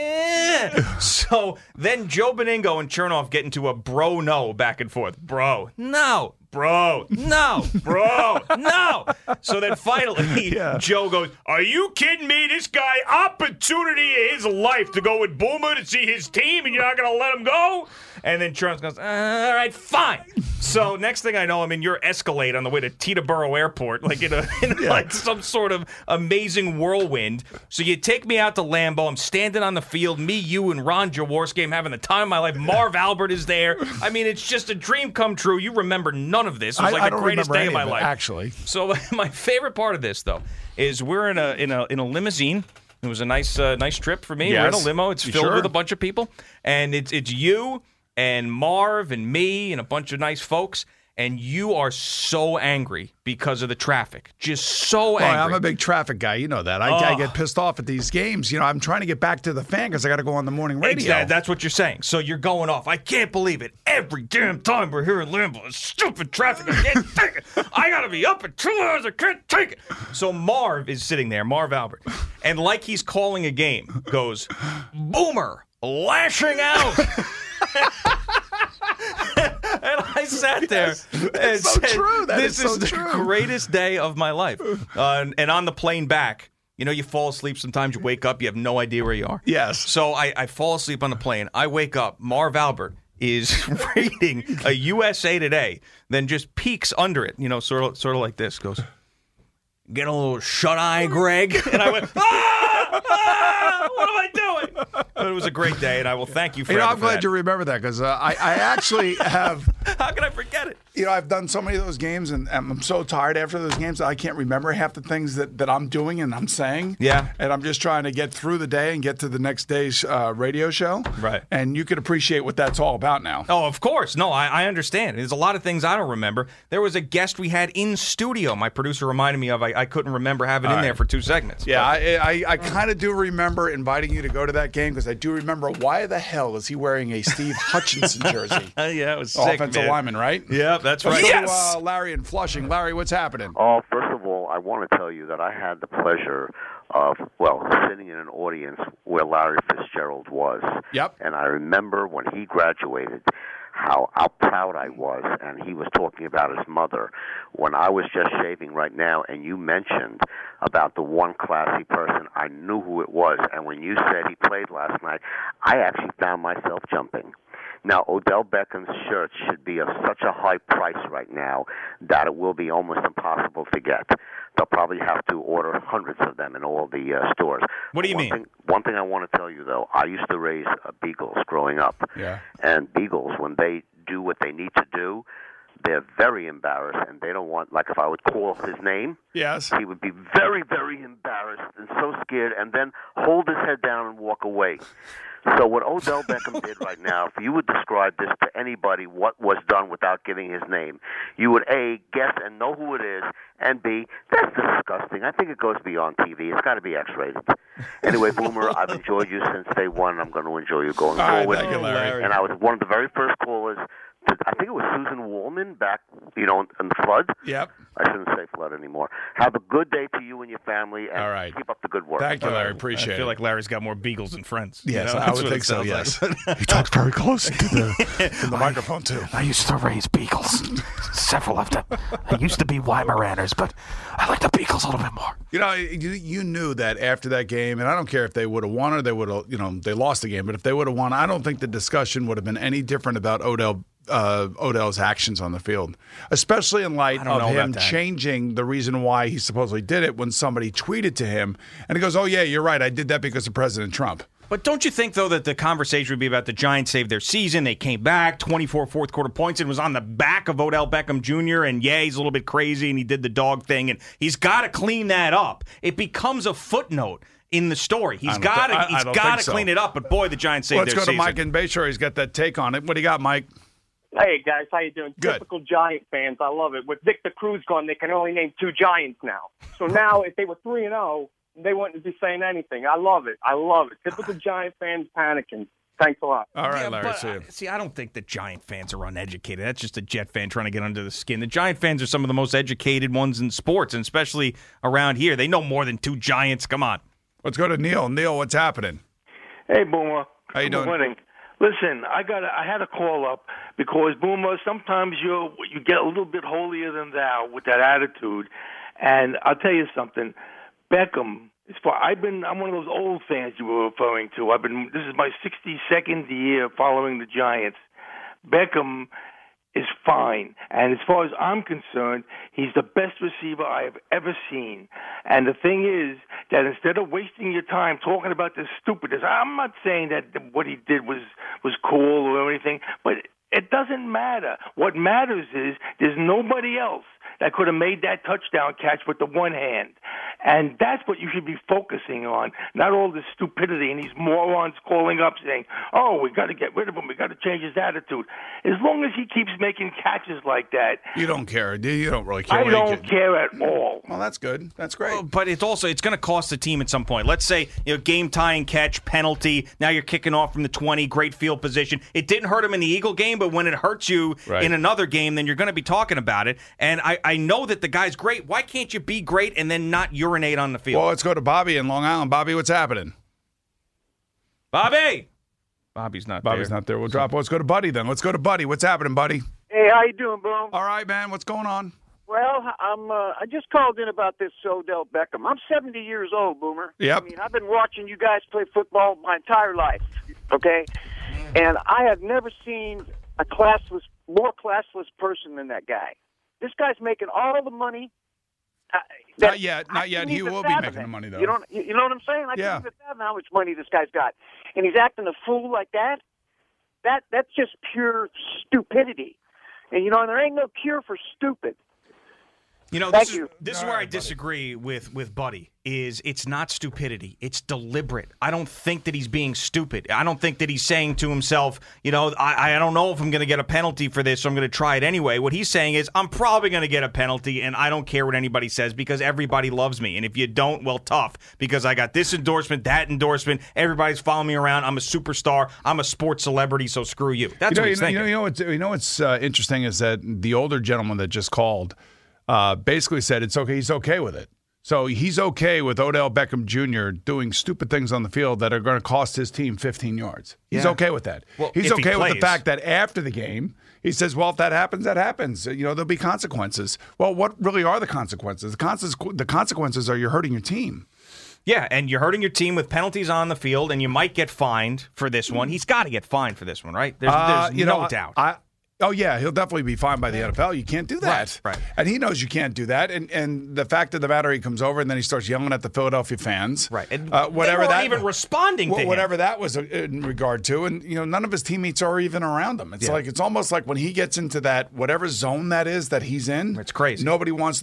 So then Joe Beningo and Chernoff get into a bro no back and forth. Bro, no. Bro, no. Bro, no. So then finally, Joe goes, are you kidding me? This guy, opportunity of his life to go with Boomer to see his team, and you're not going to let him go? And then Chernoff goes, all right, fine. So next thing I know, I'm in your Escalade on the way to Teterboro Airport, like in like some sort of amazing whirlwind. So you take me out to Lambeau. I'm standing on the field, me, you, and Ron Jaworski. I'm having the time of my life. Marv Albert is there. I mean, it's just a dream come true. You remember none of this. It was like the greatest day of my life. Actually. So my favorite part of this, though, is we're in a limousine. It was a nice trip for me. Yes. We're in a limo. It's filled Sure. with a bunch of people, and it's you and Marv and me and a bunch of nice folks. And you are so angry because of the traffic. Just so angry. I'm a big traffic guy. You know that. I get pissed off at these games. You know, I'm trying to get back to the fan because I got to go on the morning radio. That's what you're saying. So you're going off. I can't believe it. Every damn time we're here in Lambeau, it's stupid traffic. I can't take it. I got to be up in 2 hours. I can't take it. So Marv is sitting there, Marv Albert, and like he's calling a game, goes, Boomer, lashing out. And I sat there and said, true. this is the greatest day of my life. And on the plane back, you know, you fall asleep sometimes, you wake up, you have no idea where you are. Yes. So I fall asleep on the plane. I wake up, Marv Albert is reading a USA Today, then just peeks under it, you know, sort of like this, goes, get a little shut-eye, Greg. And I went, what am I doing? But it was a great day, and I will thank you for I'm glad that. you remember that because I actually have. How can I forget it? You know, I've done so many of those games, and I'm so tired after those games that I can't remember half the things that I'm doing and I'm saying. Yeah. And I'm just trying to get through the day and get to the next day's radio show. Right. And you can appreciate what that's all about now. Oh, of course. No, I understand. There's a lot of things I don't remember. There was a guest we had in studio. My producer reminded me of. I couldn't remember having in there for 2 segments. Yeah, I kind of do remember inviting you to go to that game because I do remember why the hell is he wearing a Steve Hutchinson jersey? Yeah, it was sick, Offensive lineman, right? Yeah, that's right. Let's go to Larry in Flushing. Larry, what's happening? Oh, first of all, I want to tell you that I had the pleasure of, sitting in an audience where Larry Fitzgerald was. Yep. And I remember when he graduated, how proud I was, and he was talking about his mother. When I was just shaving right now, and you mentioned about the one classy person, I knew who it was. And when you said he played last night, I actually found myself jumping. Now, Odell Beckham's shirts should be of such a high price right now that it will be almost impossible to get. They'll probably have to order hundreds of them in all the stores. What do you mean? One thing I want to tell you, though, I used to raise beagles growing up. Yeah. And beagles, when they do what they need to do, they're very embarrassed, and they don't want, like if I would call his name, yes, he would be very, very embarrassed and so scared and then hold his head down and walk away. So what Odell Beckham did right now, if you would describe this to anybody, what was done without giving his name, you would, A, guess and know who it is, and B, that's disgusting. I think it goes beyond TV. It's got to be X-rated. Anyway, Boomer, I've enjoyed you since day one. I'm going to enjoy you going forward. Thank you, Larry. And I was one of the very first callers. I think it was Susan Wallman back, in the flood. Yep. I shouldn't say flood anymore. Have a good day to you and your family, and all right. Keep up the good work. Thank you, Larry. Appreciate it. I feel like Larry's got more beagles than friends. Yes, you know? I would think so, yes. He talks very close to the microphone, too. I used to raise beagles, several of them. I used to be Weimaraners, but I like the beagles a little bit more. You know, you knew that after that game, and I don't care if they would have won or they would have, they lost the game, but if they would have won, I don't think the discussion would have been any different about Odell's actions on the field, especially in light of him changing the reason why he supposedly did it when somebody tweeted to him, and he goes, "Oh yeah, you're right, I did that because of President Trump." But don't you think, though, that the conversation would be about the Giants saved their season? They came back, 24 fourth-quarter points, and it was on the back of Odell Beckham Jr., and yeah, he's a little bit crazy, and he did the dog thing, and he's got to clean that up. It becomes a footnote in the story. He's got to clean it up, but boy, the Giants saved their season. Let's go to Mike in Bayshore. He's got that take on it. What do you got, Mike? Hey, guys, how you doing? Good. Typical Giant fans. I love it. With Victor Cruz gone, they can only name 2 Giants now. So now, if they were 3-0, they wouldn't be saying anything. I love it. Typical Giant fans panicking. Thanks a lot. All right, Larry. But, see, I don't think the Giant fans are uneducated. That's just a Jet fan trying to get under the skin. The Giant fans are some of the most educated ones in sports, and especially around here. They know more than 2 Giants. Come on. Let's go to Neil. Neil, what's happening? Hey, Boomer. How you doing? Good morning. Listen, I had a call up because, Boomer, sometimes you get a little bit holier than thou with that attitude, and I'll tell you something. Beckham, I'm one of those old fans you were referring to. This is my 62nd year following the Giants. Beckham is fine, and as far as I'm concerned, he's the best receiver I have ever seen. And the thing is that instead of wasting your time talking about this stupidness, I'm not saying that what he did was cool or anything, but it doesn't matter. What matters is there's nobody else that could have made that touchdown catch with the one hand. And that's what you should be focusing on, not all this stupidity and these morons calling up saying, oh, we got to get rid of him, we got to change his attitude. As long as he keeps making catches like that. You don't care, do you? You don't really care. I don't care at all. Well, that's good. That's great. Well, but it's going to cost the team at some point. Let's say, game-tying catch, penalty, now you're kicking off from the 20, great field position. It didn't hurt him in the Eagle game, but when it hurts you in another game, then you're going to be talking about it. And I know that the guy's great. Why can't you be great and then not urinate on the field? Well, let's go to Bobby in Long Island. Bobby, what's happening? Bobby! Bobby's not there. We'll drop. Let's go to Buddy then. Let's go to Buddy. What's happening, Buddy? Hey, how you doing, Boom? All right, man. What's going on? Well, I just called in about this Odell Beckham. I'm 70 years old, Boomer. Yep. I mean, I've been watching you guys play football my entire life, okay? And I have never seen a more classless person than that guy. This guy's making all the money. Not yet. He will be making the money, though. You know what I'm saying? I can't even fathom how much money this guy's got. And he's acting a fool like that. That's just pure stupidity. And, there ain't no cure for stupid. This is where I disagree with Buddy, is it's not stupidity. It's deliberate. I don't think that he's being stupid. I don't think that he's saying to himself, I don't know if I'm going to get a penalty for this, so I'm going to try it anyway. What he's saying is, I'm probably going to get a penalty, and I don't care what anybody says because everybody loves me. And if you don't, well, tough, because I got this endorsement, that endorsement. Everybody's following me around. I'm a superstar. I'm a sports celebrity, so screw you. That's what he's thinking. What's interesting is that the older gentleman that just called basically said it's okay. He's okay with it. So he's okay with Odell Beckham Jr. doing stupid things on the field that are going to cost his team 15 yards. He's okay with that. Well, he's okay with the fact that after the game, he says, well, if that happens, that happens. There'll be consequences. Well, what really are the consequences? The consequences are you're hurting your team. Yeah, and you're hurting your team with penalties on the field, and you might get fined for this one. He's got to get fined for this one, right? There's no doubt. Oh, yeah, he'll definitely be fined by the NFL. You can't do that. Right. And he knows you can't do that. And the fact of the matter, he comes over and then he starts yelling at the Philadelphia fans. Right. And whatever they weren't even responding to him. Whatever that was in regard to. And, none of his teammates are even around him. It's almost like when he gets into that, whatever zone that is that he's in. It's crazy. Nobody wants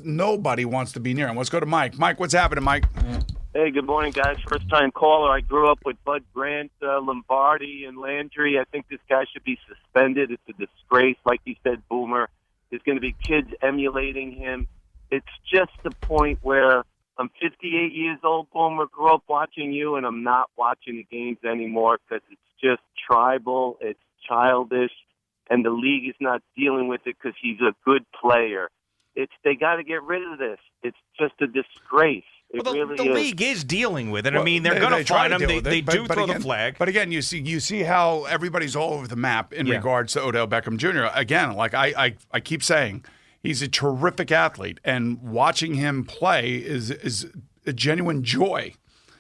to be near him. Let's go to Mike. Mike, what's happening, Mike? Hey, good morning, guys. First-time caller. I grew up with Bud Grant, Lombardi, and Landry. I think this guy should be suspended. It's a disgrace. Like you said, Boomer, there's going to be kids emulating him. It's just the point where I'm 58 years old, Boomer, grew up watching you, and I'm not watching the games anymore because it's just tribal, it's childish, and the league is not dealing with it because he's a good player. They got to get rid of this. It's just a disgrace. The league is dealing with it. Well, they're going to fine him. They do throw the flag. But again, you see how everybody's all over the map in regards to Odell Beckham Jr. Again, like I keep saying, he's a terrific athlete, and watching him play is a genuine joy.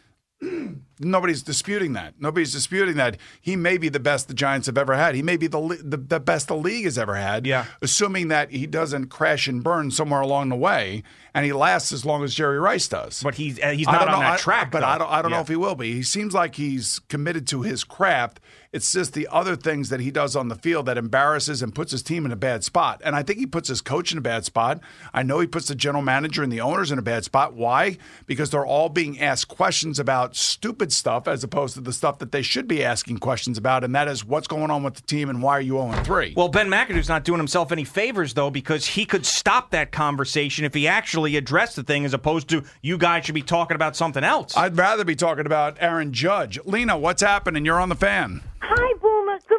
Nobody's disputing that. Nobody's disputing that he may be the best the Giants have ever had. He may be the best the league has ever had. Yeah. Assuming that he doesn't crash and burn somewhere along the way, and he lasts as long as Jerry Rice does. But he's not on that track. But I don't know if he will be. He seems like he's committed to his craft. It's just the other things that he does on the field that embarrasses and puts his team in a bad spot. And I think he puts his coach in a bad spot. I know he puts the general manager and the owners in a bad spot. Why? Because they're all being asked questions about stupid stuff as opposed to the stuff that they should be asking questions about, and that is what's going on with the team and why are you 0-3? Well, Ben McAdoo's not doing himself any favors, though, because he could stop that conversation if he actually addressed the thing as opposed to you guys should be talking about something else. I'd rather be talking about Aaron Judge. Lena, what's happening? You're on the Fan. Hi,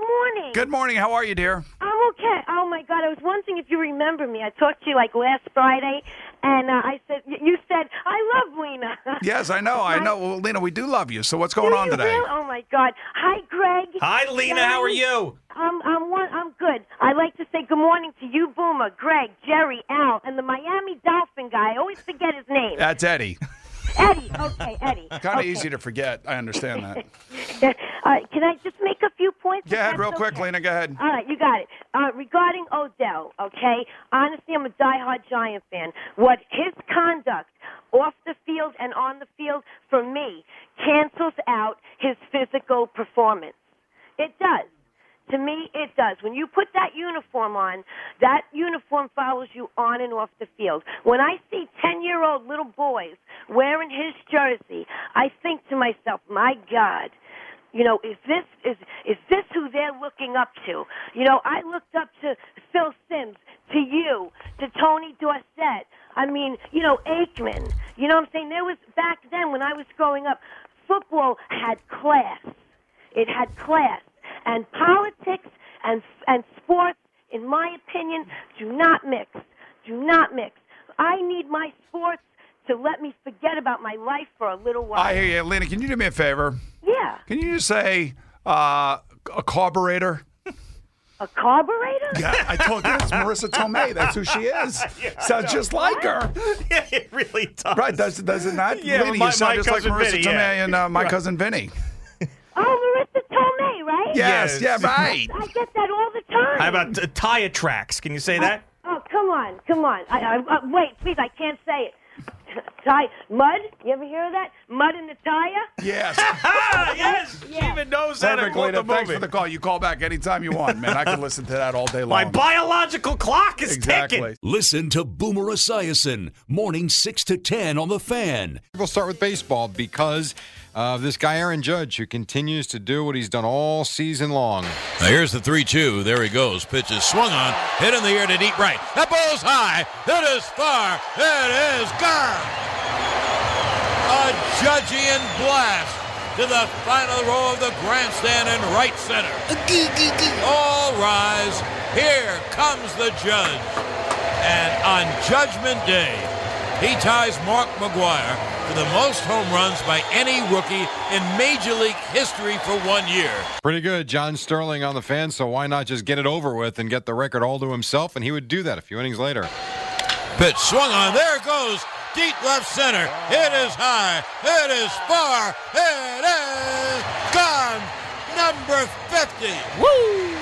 morning. Good morning. How are you, dear? I'm okay. Oh, my God. I was wondering if you remember me. I talked to you like last Friday, and you said, I love Lena. Yes, I know. Well, Lena, we do love you. So what's going on today? Really? Oh, my God. Hi, Greg. Hi, Lena. How are you? I'm good. I'd like to say good morning to you, Boomer, Greg, Jerry, Al, and the Miami Dolphin guy. I always forget his name. That's Eddie. Eddie. Okay, Eddie. Kind of easy to forget. I understand that. Can I just make a few points? Go ahead, real quick, Lena. Go ahead. All right, you got it. Regarding Odell, okay, honestly, I'm a diehard Giant fan. What his conduct off the field and on the field, for me, cancels out his physical performance. It does. To me, it does. When you put that uniform on, that uniform follows you on and off the field. When I see 10-year-old little boys wearing his jersey, I think to myself, my God, you know, is this who they're looking up to? You know, I looked up to Phil Simms, to you, to Tony Dorsett. I mean, you know, Aikman. You know what I'm saying? There was, back then when I was growing up, football had class. It had class. And politics and sports, in my opinion, do not mix. Do not mix. I need my sports to let me forget about my life for a little while. I hear you. Lena, can you do me a favor? Yeah. Can you just say a carburetor? A carburetor? Yeah, I told you it's Marissa Tomei. That's who she is. Sounds just like her. Yeah, it really does. Right, does it not? Yeah, Lena, my you sound just like cousin Marissa Vinny, Tomei yeah. and my cousin Vinny. Oh, Marissa Tomei, right? Yes, yeah, right. I get that all the time. How about tire tracks? Can you say that? Oh, come on. Wait, please, I can't say it. Mud? You ever hear of that? Mud in the tire? Yes. Yes. She even knows that. Perfect, Lena. Thanks for the call. You call back anytime you want, man. I can listen to that all day long. My biological clock is ticking. Listen to Boomer Esiason, morning 6 to 10 on The Fan. We'll start with baseball because of this guy, Aaron Judge, who continues to do what he's done all season long. Now here's the 3-2. There he goes. Pitch is swung on. Hit in the air to deep right. That ball's high. It is far. It is gone. A Judgian blast to the final row of the grandstand in right center. All rise. Here comes the Judge. And on Judgment Day, he ties Mark McGwire for the most home runs by any rookie in Major League history for 1 year. Pretty good. John Sterling on the Fan, so why not just get it over with and get the record all to himself? And he would do that a few innings later. Pitch swung on. There it goes. Deep left center. It is high. It is far. It is gone. Number 50. Woo!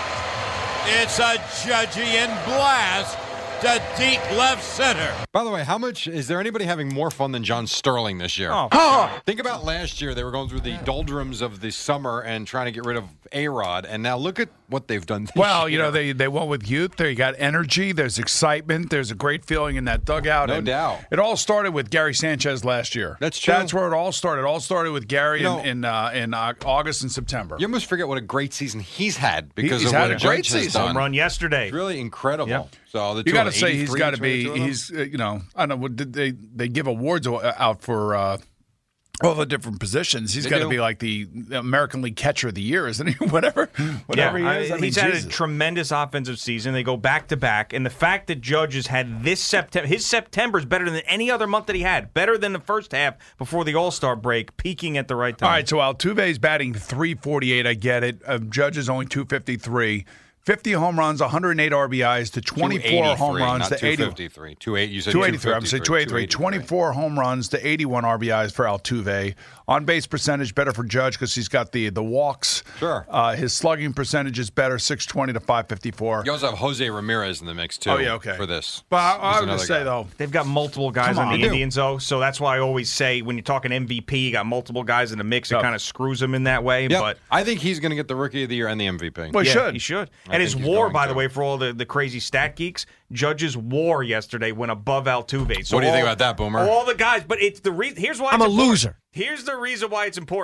It's a Judgian blast to deep left center. By the way, how much is there anybody having more fun than John Sterling this year? Oh. Think about last year. They were going through the doldrums of the summer and trying to get rid of A-Rod, and now look at what they've done this year. You know, they went with youth. There you got energy. There's excitement. There's a great feeling in that dugout. No doubt. It all started with Gary Sanchez last year. That's true. That's where it all started. It all started with Gary in August and September. You almost forget what a great season he's had because he's of had what a great Judge has season. done. Home run yesterday. It's really incredible. Yep. So the You got to say 283 he's got to be. between the two of them. He's I don't know. Did they give awards out for all the different positions? He's They got to do. be like the American League Catcher of the Year, isn't he? Whatever he is. I mean, he's had Jesus. a tremendous offensive season. They go back to back, and the fact that Judge has had this September, his September is better than any other month that he had, better than the first half before the All-Star break, peaking at the right time. All right, so Altuve's batting .348. I get it. Judge is only .253. 50 home runs, 108 RBIs to 24 home runs not to 80. 253. 28. You said 283. I'm saying 283. 24 home runs to 81 RBIs for Altuve. On base percentage better for Judge because he's got the walks. Sure. His slugging percentage is better, 620 to 554. You also have Jose Ramirez in the mix too. Oh, yeah, okay. For this, But I He's was going another to say guy. though, They've got multiple guys Come on on. the Indians, though, so that's why I always say when you're talking MVP, you got multiple guys in the mix. It Yep. kind of screws them in that way. Yeah, But I think he's going to get the Rookie of the Year and the MVP. Well, he should. He should. I And his think he's WAR, going by to. the way, for all the crazy stat geeks, Judge's WAR yesterday went above Altuve. So What do you think all- about that, Boomer? All the guys, but it's the reason. Here's why I'm it's a important. loser. Here's the reason why it's important.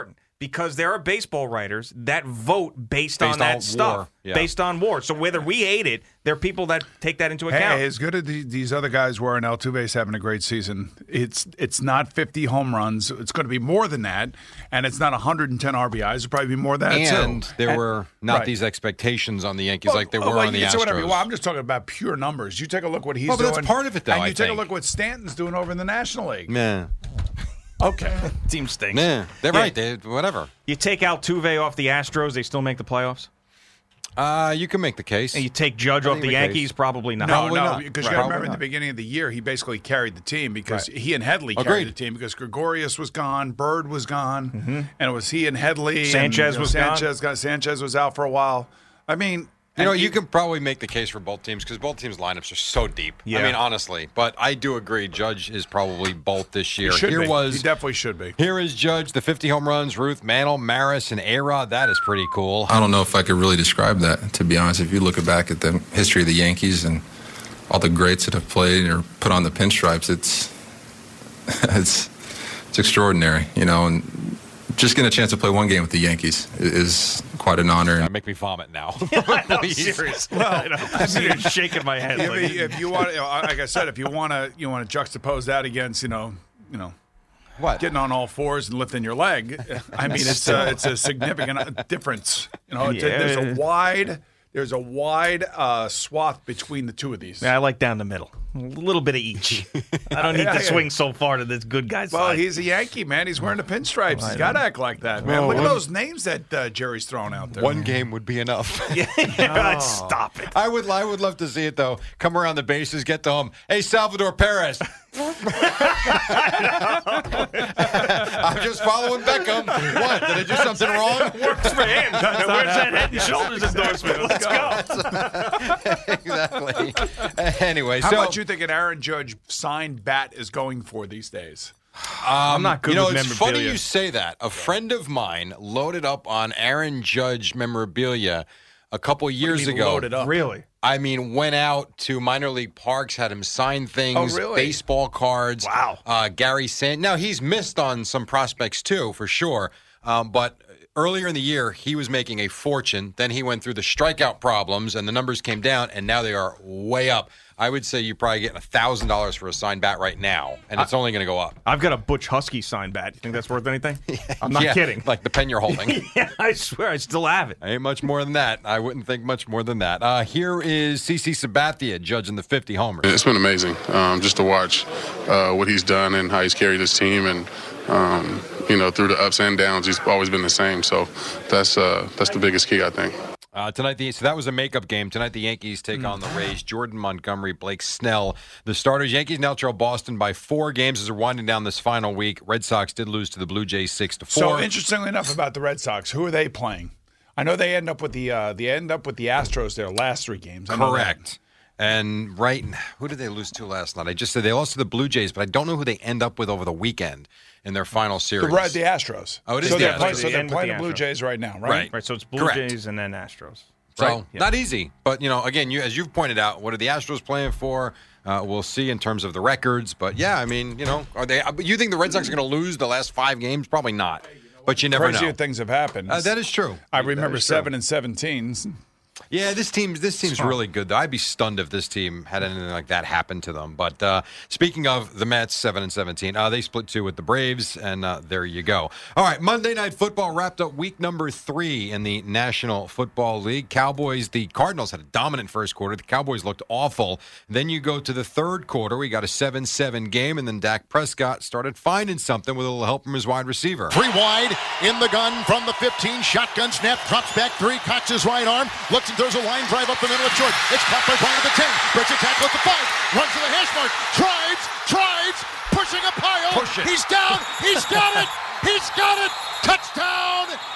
because there are baseball writers that vote based on that stuff, based on WAR. So whether we hate it, there are people that take that into account. Hey, as good as these other guys were, and Altuve's having a great season, it's not 50 home runs. It's going to be more than that, and it's not 110 RBIs. It'll probably be more than that, too. And there were not these expectations on the Yankees like there were on the Astros. Well, I'm just talking about pure numbers. You take a look what he's but doing. That's part of it, though, and you take a look what Stanton's doing over in the National League. Yeah. Okay. Team stinks. Yeah, they're right. Whatever. You take Altuve off the Astros, they still make the playoffs? You can make the case. And you take Judge off the Yankees, probably not. No, because you got to remember in the beginning of the year, he basically carried the team because he and Headley carried the team because Gregorius was gone, Bird was gone, and it was he and Headley. Sanchez was gone. Sanchez was out for a while. I mean, you can probably make the case for both teams because both teams' lineups are so deep. Yeah. I mean, honestly. But I do agree, Judge is probably both this year. He definitely should be. Here is Judge, the 50 home runs, Ruth, Mantle, Maris, and A-Rod. That is pretty cool. I don't know if I could really describe that, to be honest. If you look back at the history of the Yankees and all the greats that have played or put on the pinstripes, it's extraordinary, and just getting a chance to play one game with the Yankees is quite an honor. Make me vomit now. I'm serious. Well, I'm sitting here shaking my head. If you want, like I said, if you want to juxtapose that against, what? Getting on all fours and lifting your leg. I mean, it's a significant difference. There's a wide swath between the two of these. Yeah, I like down the middle. A little bit of each. I don't need to swing so far to this good guy's side. Well, he's a Yankee, man. He's wearing the pinstripes. He's got to act like that, man. Look at those names that Jerry's throwing out there. One game would be enough. Stop it. I would love to see it, though. Come around the bases, get to home. Hey, Salvador Perez. I'm just following Beckham. What? Did I do something wrong? Works for him. Where's that Head and Shoulders endorsement? Let's go. Exactly. Anyway, how much you think an Aaron Judge signed bat is going for these days? I'm not good with memorabilia. It's funny you say that. A friend of mine loaded up on Aaron Judge memorabilia a couple years ago. Loaded up? Really? I mean, went out to minor league parks, had him sign things, baseball cards. Wow. Gary Sand. Now, he's missed on some prospects, too, for sure. But earlier in the year, he was making a fortune. Then he went through the strikeout problems, and the numbers came down, and now they are way up. I would say you're probably getting $1,000 for a signed bat right now, and it's only going to go up. I've got a Butch Husky signed bat. You think that's worth anything? I'm not kidding. Like the pen you're holding. Yeah, I swear, I still have it. Ain't much more than that. I wouldn't think much more than that. Here is CC Sabathia judging the 50 homers. It's been amazing just to watch what he's done and how he's carried his team, and through the ups and downs, he's always been the same. So that's the biggest key, I think. Tonight, so that was a makeup game. Tonight, the Yankees take on the Rays. Jordan Montgomery, Blake Snell, the starters. Yankees now trail Boston by 4 games as they're winding down this final week. Red Sox did lose to the Blue Jays 6-4. So interestingly enough about the Red Sox, who are they playing? I know they end up with the Astros their last 3 games. Correct. And who did they lose to last night? I just said they lost to the Blue Jays, but I don't know who they end up with over the weekend in their final series. The Astros. Oh, it is so the they're Astros. So they're playing the Blue Jays right now, right? Right. So it's Blue Jays and then Astros. So not easy, but again, as you've pointed out, what are the Astros playing for? We'll see in terms of the records, but yeah, I mean, are they? You think the Red Sox are going to lose the last 5 games? Probably not, but you never know. Crazier things have happened. That is true. I remember 7-17. Yeah, this team's really good, though. I'd be stunned if this team had anything like that happen to them. But speaking of the Mets, 7-17, they split 2 with the Braves, and there you go. All right, Monday Night Football wrapped up week number 3 in the National Football League. The Cardinals had a dominant first quarter. The Cowboys looked awful. Then you go to the third quarter. We got a 7-7 game, and then Dak Prescott started finding something with a little help from his wide receiver. 3 wide, in the gun from the 15, shotgun snap, drops back 3, cocks his right arm, looks and throws a line drive up the middle of short. It's caught by Brown at the 10. Breaks a tackle at the 5. Runs to the hash mark. Tries. Pushing a pile. He's down. He's got it. He's got it. Touchdown,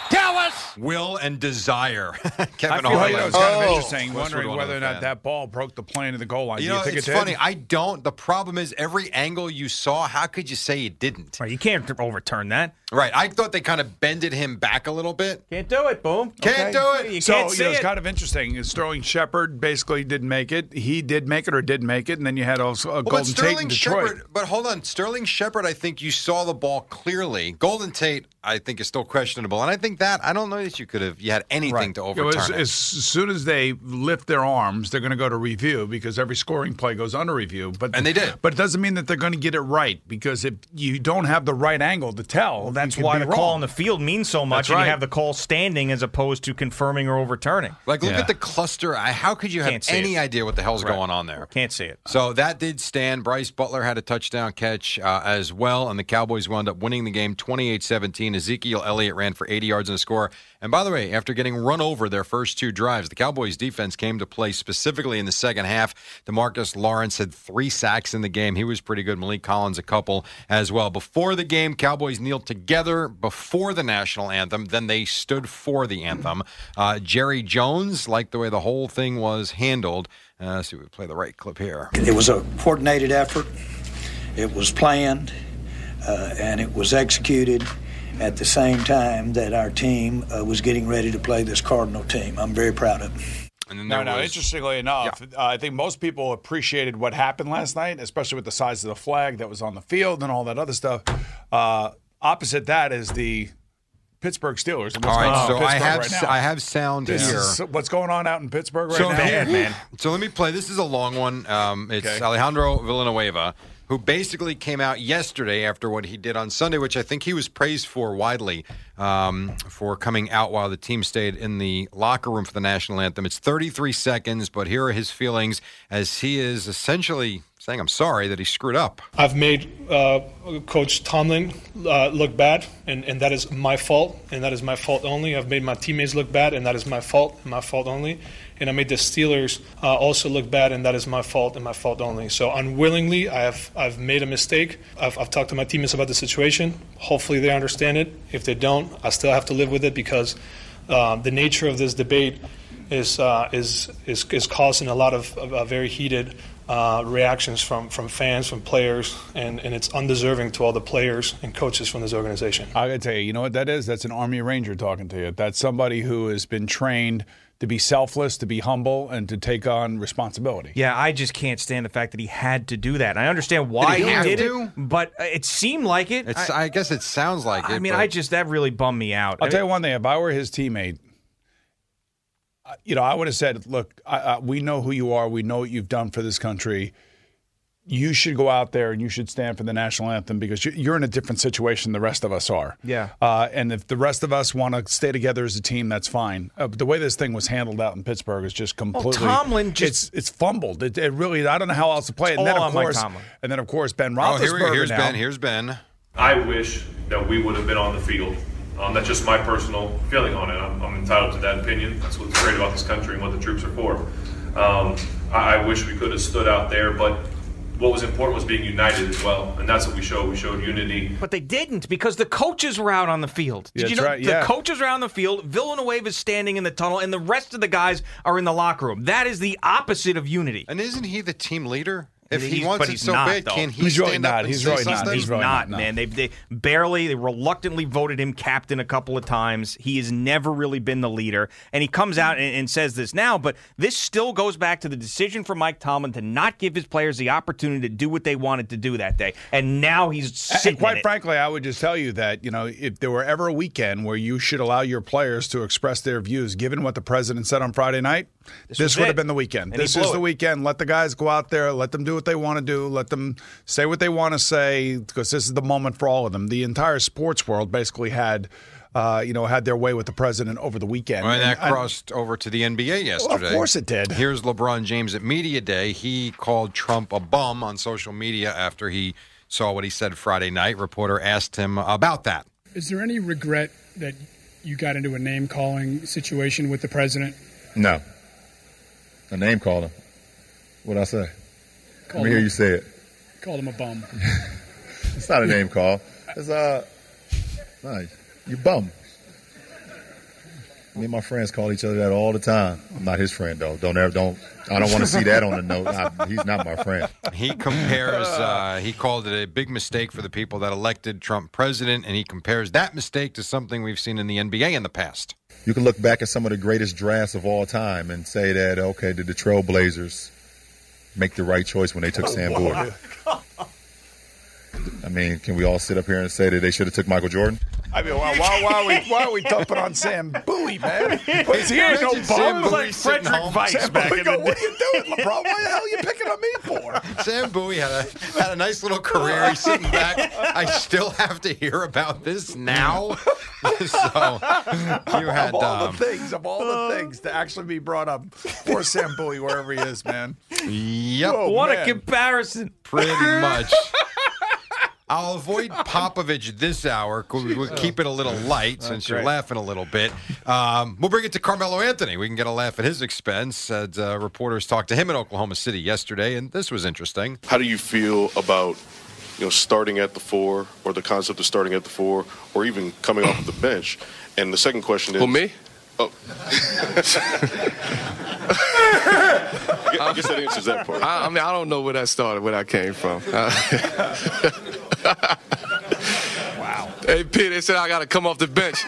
Dallas. Will and desire. Kevin I feel like Harlan. it was kind of interesting, Westwood wondering one whether or of the not fan. that ball broke the plane of the goal line. You Do know, you think it's it did? funny. I don't. The problem is every angle you saw, how could you say it didn't? Right, you can't overturn that. Right. I thought they kind of bended him back a little bit. Can't do it, Boom. Can't do it. You So, can't see it's it. kind of interesting. Sterling Shepard basically didn't make it. He did make it or didn't make it, and then you had also Well, Golden Tate in Detroit. Shepard, but hold on. Sterling Shepard, I think you saw the ball clearly. Golden Tate, I think, is still questionable. And I think that, I don't know that you had anything to overturn it. As soon as they lift their arms, they're going to go to review because every scoring play goes under review. And they did. But it doesn't mean that they're going to get it right because if you don't have the right angle to tell, Well, that's you could why be the call wrong. on the field means so much, That's and right. you have the call standing as opposed to confirming or overturning. Like, look at the cluster. How could you have Can't see any it. idea what the hell's going on there? Can't see it. So that did stand. Bryce Butler had a touchdown catch as well, and the Cowboys wound up winning the game 28-17. Ezekiel Elliott ran for 80 yards and a score. And by the way, after getting run over their first two drives, the Cowboys defense came to play specifically in the second half. DeMarcus Lawrence had 3 sacks in the game. He was pretty good. Malik Collins a couple as well. Before the game, Cowboys kneeled together before the national anthem. Then they stood for the anthem. Jerry Jones liked the way the whole thing was handled. See if we play the right clip here. It was a coordinated effort. It was planned, and it was executed at the same time that our team was getting ready to play this Cardinal team. I'm very proud of it. And then No, there was- interestingly enough, I think most people appreciated what happened last night, especially with the size of the flag that was on the field and all that other stuff. Opposite that is the Pittsburgh Steelers. And what's All going right, on so in Pittsburgh I right have now. I have sound This here. is what's going on out in Pittsburgh right now. So let me play. This is a long one. It's Okay. Alejandro Villanueva, who basically came out yesterday after what he did on Sunday, which I think he was praised for widely for coming out while the team stayed in the locker room for the national anthem. It's 33 seconds, but here are his feelings as he is essentially saying, I'm sorry that he screwed up. I've made Coach Tomlin look bad, and that is my fault, and that is my fault only. I've made my teammates look bad, and that is my fault, and my fault only. And I made the Steelers also look bad, and that is my fault and my fault only. So unwillingly, I've made a mistake. I've talked to my teammates about the situation. Hopefully they understand it. If they don't, I still have to live with it because the nature of this debate is causing a lot of very heated reactions from fans, from players, and it's undeserving to all the players and coaches from this organization. I gotta tell you, you know what that is? That's an Army Ranger talking to you. That's somebody who has been trained to be selfless, to be humble, and to take on responsibility. Yeah, I just can't stand the fact that he had to do that. And I understand why Did he he have did to? it, but it seemed like it. I guess it sounds like it. I mean, but- that really bummed me out. I'll tell you one thing. If I were his teammate, I would have said, look, we know who you are. We know what you've done for this country. You should go out there and you should stand for the national anthem because you're in a different situation than the rest of us are. Yeah. And if the rest of us want to stay together as a team, that's fine. But the way this thing was handled out in Pittsburgh is just completely. Tomlin just- it's fumbled. It really. I don't know how else to play it. And It's then all of on Mike course, Tomlin. Ben Oh, Roethlisberger. here's now. Ben. Here's Ben. I wish that we would have been on the field. That's just my personal feeling on it. I'm entitled to that opinion. That's what's great about this country and what the troops are for. I wish we could have stood out there, but what was important was being united as well, and that's what we showed. We showed unity. But they didn't because the coaches were out on the field. Did That's you know right, yeah. the coaches are out on the field? Villanueva is standing in the tunnel, and the rest of the guys are in the locker room. That is the opposite of unity. And isn't he the team leader? If he He's- wants but it he's so not, bad, though. can he He's really stand up not. and He's say really not. something? He's really not, no. man. They reluctantly voted him captain a couple of times. He has never really been the leader. And he comes out and says this now, but this still goes back to the decision for Mike Tomlin to not give his players the opportunity to do what they wanted to do that day. And now he's sitting And quite in it. frankly, I would just tell you that, if there were ever a weekend where you should allow your players to express their views, given what the president said on Friday night, this was would it. have been the weekend. And he This blew is it. the weekend. Let the guys go out there. Let them do what they want to do. Let them say what they want to say because this is the moment for all of them. The entire sports world basically had their way with the president over the weekend. Well, and that And- crossed over to the NBA yesterday. Of course it did. Here's LeBron James at Media Day. He called Trump a bum on social media after he saw what he said Friday night. Reporter asked him about that. Is there any regret that you got into a name-calling situation with the president? No. A name called him. What'd I say? Let Called me hear him- you say it. Called him a bum. It's not a name call. It's no, you bum. Me and my friends call each other that all the time. I'm not his friend, though. I don't want to see that on the note. He's not my friend. He compares, he called it a big mistake for the people that elected Trump president, and he compares that mistake to something we've seen in the NBA in the past. You can look back at some of the greatest drafts of all time and say that, okay, did the Trailblazers make the right choice when they took Sam Bowie? I mean, can we all sit up here and say that they should have took Michael Jordan? I mean, why are we dumping on Sam Bowie, man? Was he no bum? Like Frederick Weiss back in the day. What are you doing, LeBron? Why the hell are you picking on me for? Sam Bowie had a nice little career. He's sitting back. I still have to hear about this now. So you had of all the things to actually be brought up. Poor Sam Bowie, wherever he is, man. Yep. What a comparison. Pretty much. I'll avoid Popovich this hour. We'll keep it a little light since you're laughing a little bit. We'll bring it to Carmelo Anthony. We can get a laugh at his expense. Reporters talked to him in Oklahoma City yesterday, and this was interesting. How do you feel about starting at the 4, or the concept of starting at the 4, or even coming off of the bench? And the second question is... Who, me? Oh. I guess that answers that part. I mean, I don't know where that started, where that came from. Wow. Hey, Pete, they said I got to come off the bench.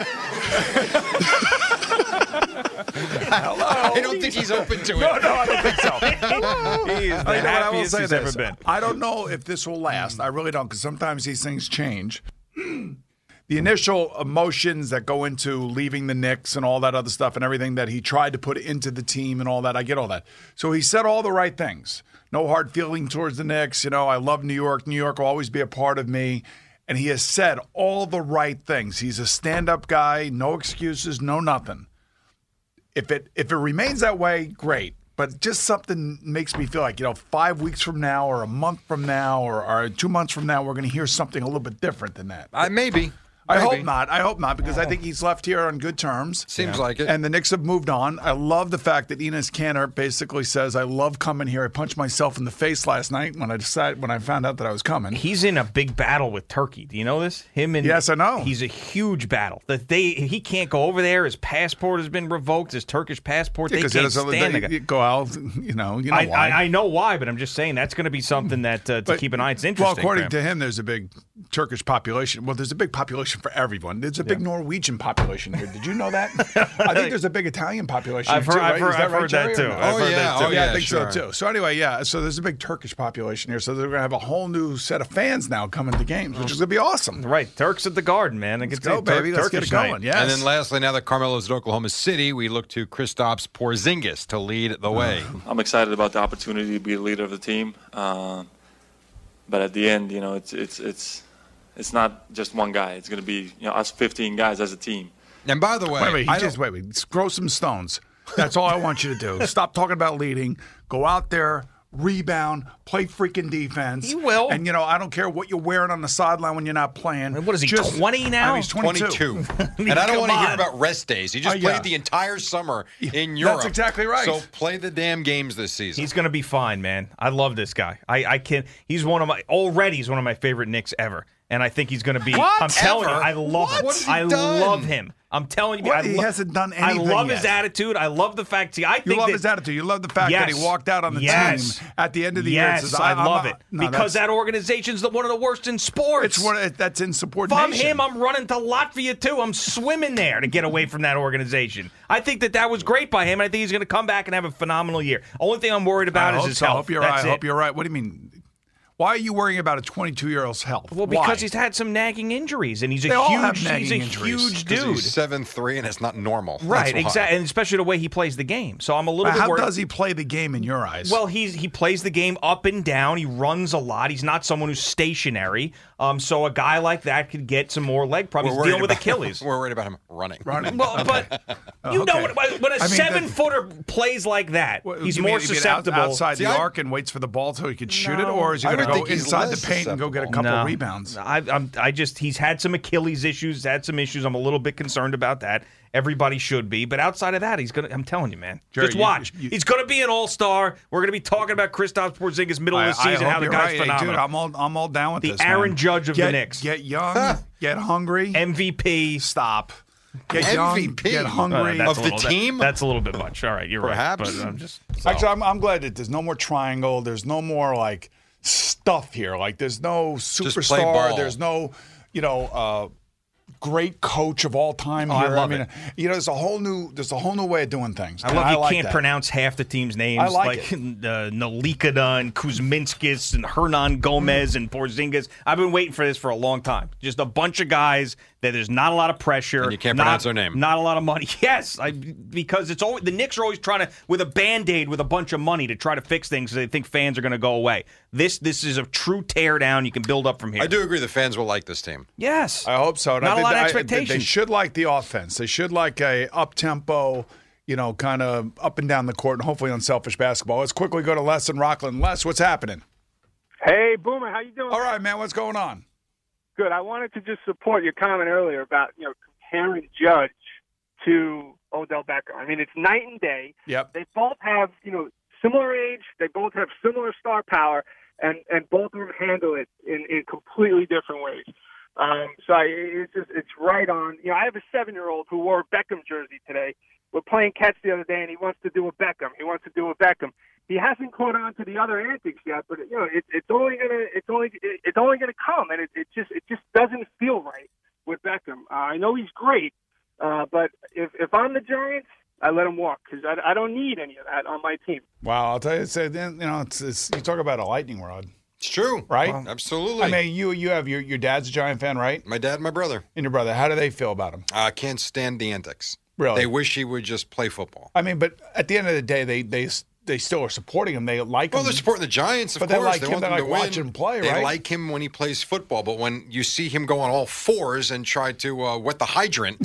I don't think he's open to it. No, I don't think so. He is the happiest he's ever been. I don't know if this will last. I really don't, because sometimes these things change. The initial emotions that go into leaving the Knicks and all that other stuff and everything that he tried to put into the team and all that, I get all that. So he said all the right things. No hard feeling towards the Knicks. I love New York. New York will always be a part of me. And he has said all the right things. He's a stand-up guy, no excuses, no nothing. If it remains that way, great. But just something makes me feel like, 5 weeks from now or a month from now or 2 months from now, we're going to hear something a little bit different than that. Maybe. I hope not, because I think he's left here on good terms. Seems like it. And the Knicks have moved on. I love the fact that Enes Kanter basically says, I love coming here. I punched myself in the face last night when I found out that I was coming. He's in a big battle with Turkey. Do you know this? Yes, I know. He's a huge battle. He can't go over there. His passport has been revoked. His Turkish passport. They can't stand the guy. Go out. You know why. I know why, but I'm just saying that's going to be something that to keep an eye on. It's interesting. Well, according to him, there's a big Turkish population. Well, there's a big population for everyone. There's a big Norwegian population here. Did you know that? I think there's a big Italian population I've here, too, right? I've heard that, too. I think so, too. So anyway, so there's a big Turkish population here. So they're going to have a whole new set of fans now coming to games, which is going to be awesome. Right. Turks at the Garden, man. Let's go, baby. Let's get it going. Yes. And then lastly, now that Carmelo's at Oklahoma City, we look to Kristaps Porzingis to lead the way. I'm excited about the opportunity to be the leader of the team. But at the end, it's not just one guy. It's going to be us 15 guys as a team. And by the way, wait. Throw some stones. That's all I want you to do. Stop talking about leading. Go out there, rebound, play freaking defense. You will. And, I don't care what you're wearing on the sideline when you're not playing. What is he, 20 now? He's 22. And I don't want to hear about rest days. He just played the entire summer in Europe. That's exactly right. So play the damn games this season. He's going to be fine, man. I love this guy. He's one of my favorite Knicks ever. And I think he's going to be. What? I'm telling you, I love him. I love him. I'm telling you, he hasn't done anything. I love yet. His attitude. I love the fact you love his attitude. You love the fact that he walked out on the team at the end of the year. Yes, I love it because that organization's one of the worst in sports. That's insubordination. If I'm him, I'm running to Latvia too. I'm swimming there to get away from that organization. I think that was great by him. I think he's going to come back and have a phenomenal year. Only thing I'm worried about is his health. I hope you're right. What do you mean? Why are you worrying about a 22-year-old's health? Well, because he's had some nagging injuries, and he's a huge dude. He's 7'3", and it's not normal. Right, exactly, and especially the way he plays the game. So I'm a little bit worried. How does he play the game in your eyes? Well, he plays the game up and down. He runs a lot. He's not someone who's stationary. So a guy like that could get some more leg problems. He's dealing with Achilles. We're worried about him running. Well, but when a 7-footer plays like that, he's more susceptible. Outside the arc and waits for the ball so he could shoot it, or is he going to go inside the paint and go get a couple of rebounds? He's had some Achilles issues, had some issues. I'm a little bit concerned about that. Everybody should be, but outside of that, I'm telling you, man. Jerry, just watch. He's going to be an all-star. We're going to be talking about Kristaps Porzingis middle of the season, how the guy's phenomenal. Hey, dude, I'm all down with the this. Aaron Judge of the Knicks. Get young, get hungry, MVP. Stop. get young, MVP? get hungry. Of the team? That's a little bit much. All right, you're Perhaps. right. But I'm just Actually, I'm glad that there's no more triangle. There's no more like stuff here. Like there's no play superstar. ball. There's no, great coach of all time Oh, here. I love mean, it. there's a whole new way of doing things. I And love you like can't that. pronounce half the team's names. I like Nalikada and Kuzminskis and Hernan Gomez and Porzingis. I've been waiting for this for a long time. Just a bunch of guys that there's not a lot of pressure. And you can't pronounce their name. Not a lot of money. Yes, because it's always the Knicks are always trying to with a Band-Aid with a bunch of money to try to fix things because they think fans are going to go away. This is a true teardown. You can build up from here. I do agree the fans will like this team. Yes. I hope so. And Not I a lot of They expectations. should like the offense. They should like a up-tempo, kind of up and down the court and hopefully unselfish basketball. Let's quickly go to Les in Rockland. Les, what's happening? Hey, Boomer, how you doing? All right, man. What's going on? Good. I wanted to just support your comment earlier about comparing Judge to Odell Beckham. I mean, it's night and day. Yep. They both have similar age. They both have similar star power, and both of them handle it in completely different ways. It's right on. I have a 7-year-old who wore a Beckham jersey today. We're playing catch the other day, and he wants to do a Beckham. He hasn't caught on to the other antics yet, but it's only gonna come, and it just doesn't feel right with Beckham. I know he's great, but if I'm the Giants, I let him walk because I don't need any of that on my team. Wow, I'll tell you, it's you talk about a lightning rod. It's true. Right? Well, absolutely. I mean, you have your dad's a Giant fan, right? My dad and my brother. And your brother. How do they feel about him? Can't stand the antics. Really? They wish he would just play football. I mean, but at the end of the day, they still are supporting him. They like him. Well, they're supporting the Giants, of but course. They like him. want They them like to win. watching him play, They right? like him when he plays football, but when you see him go on all fours and try to wet the hydrant,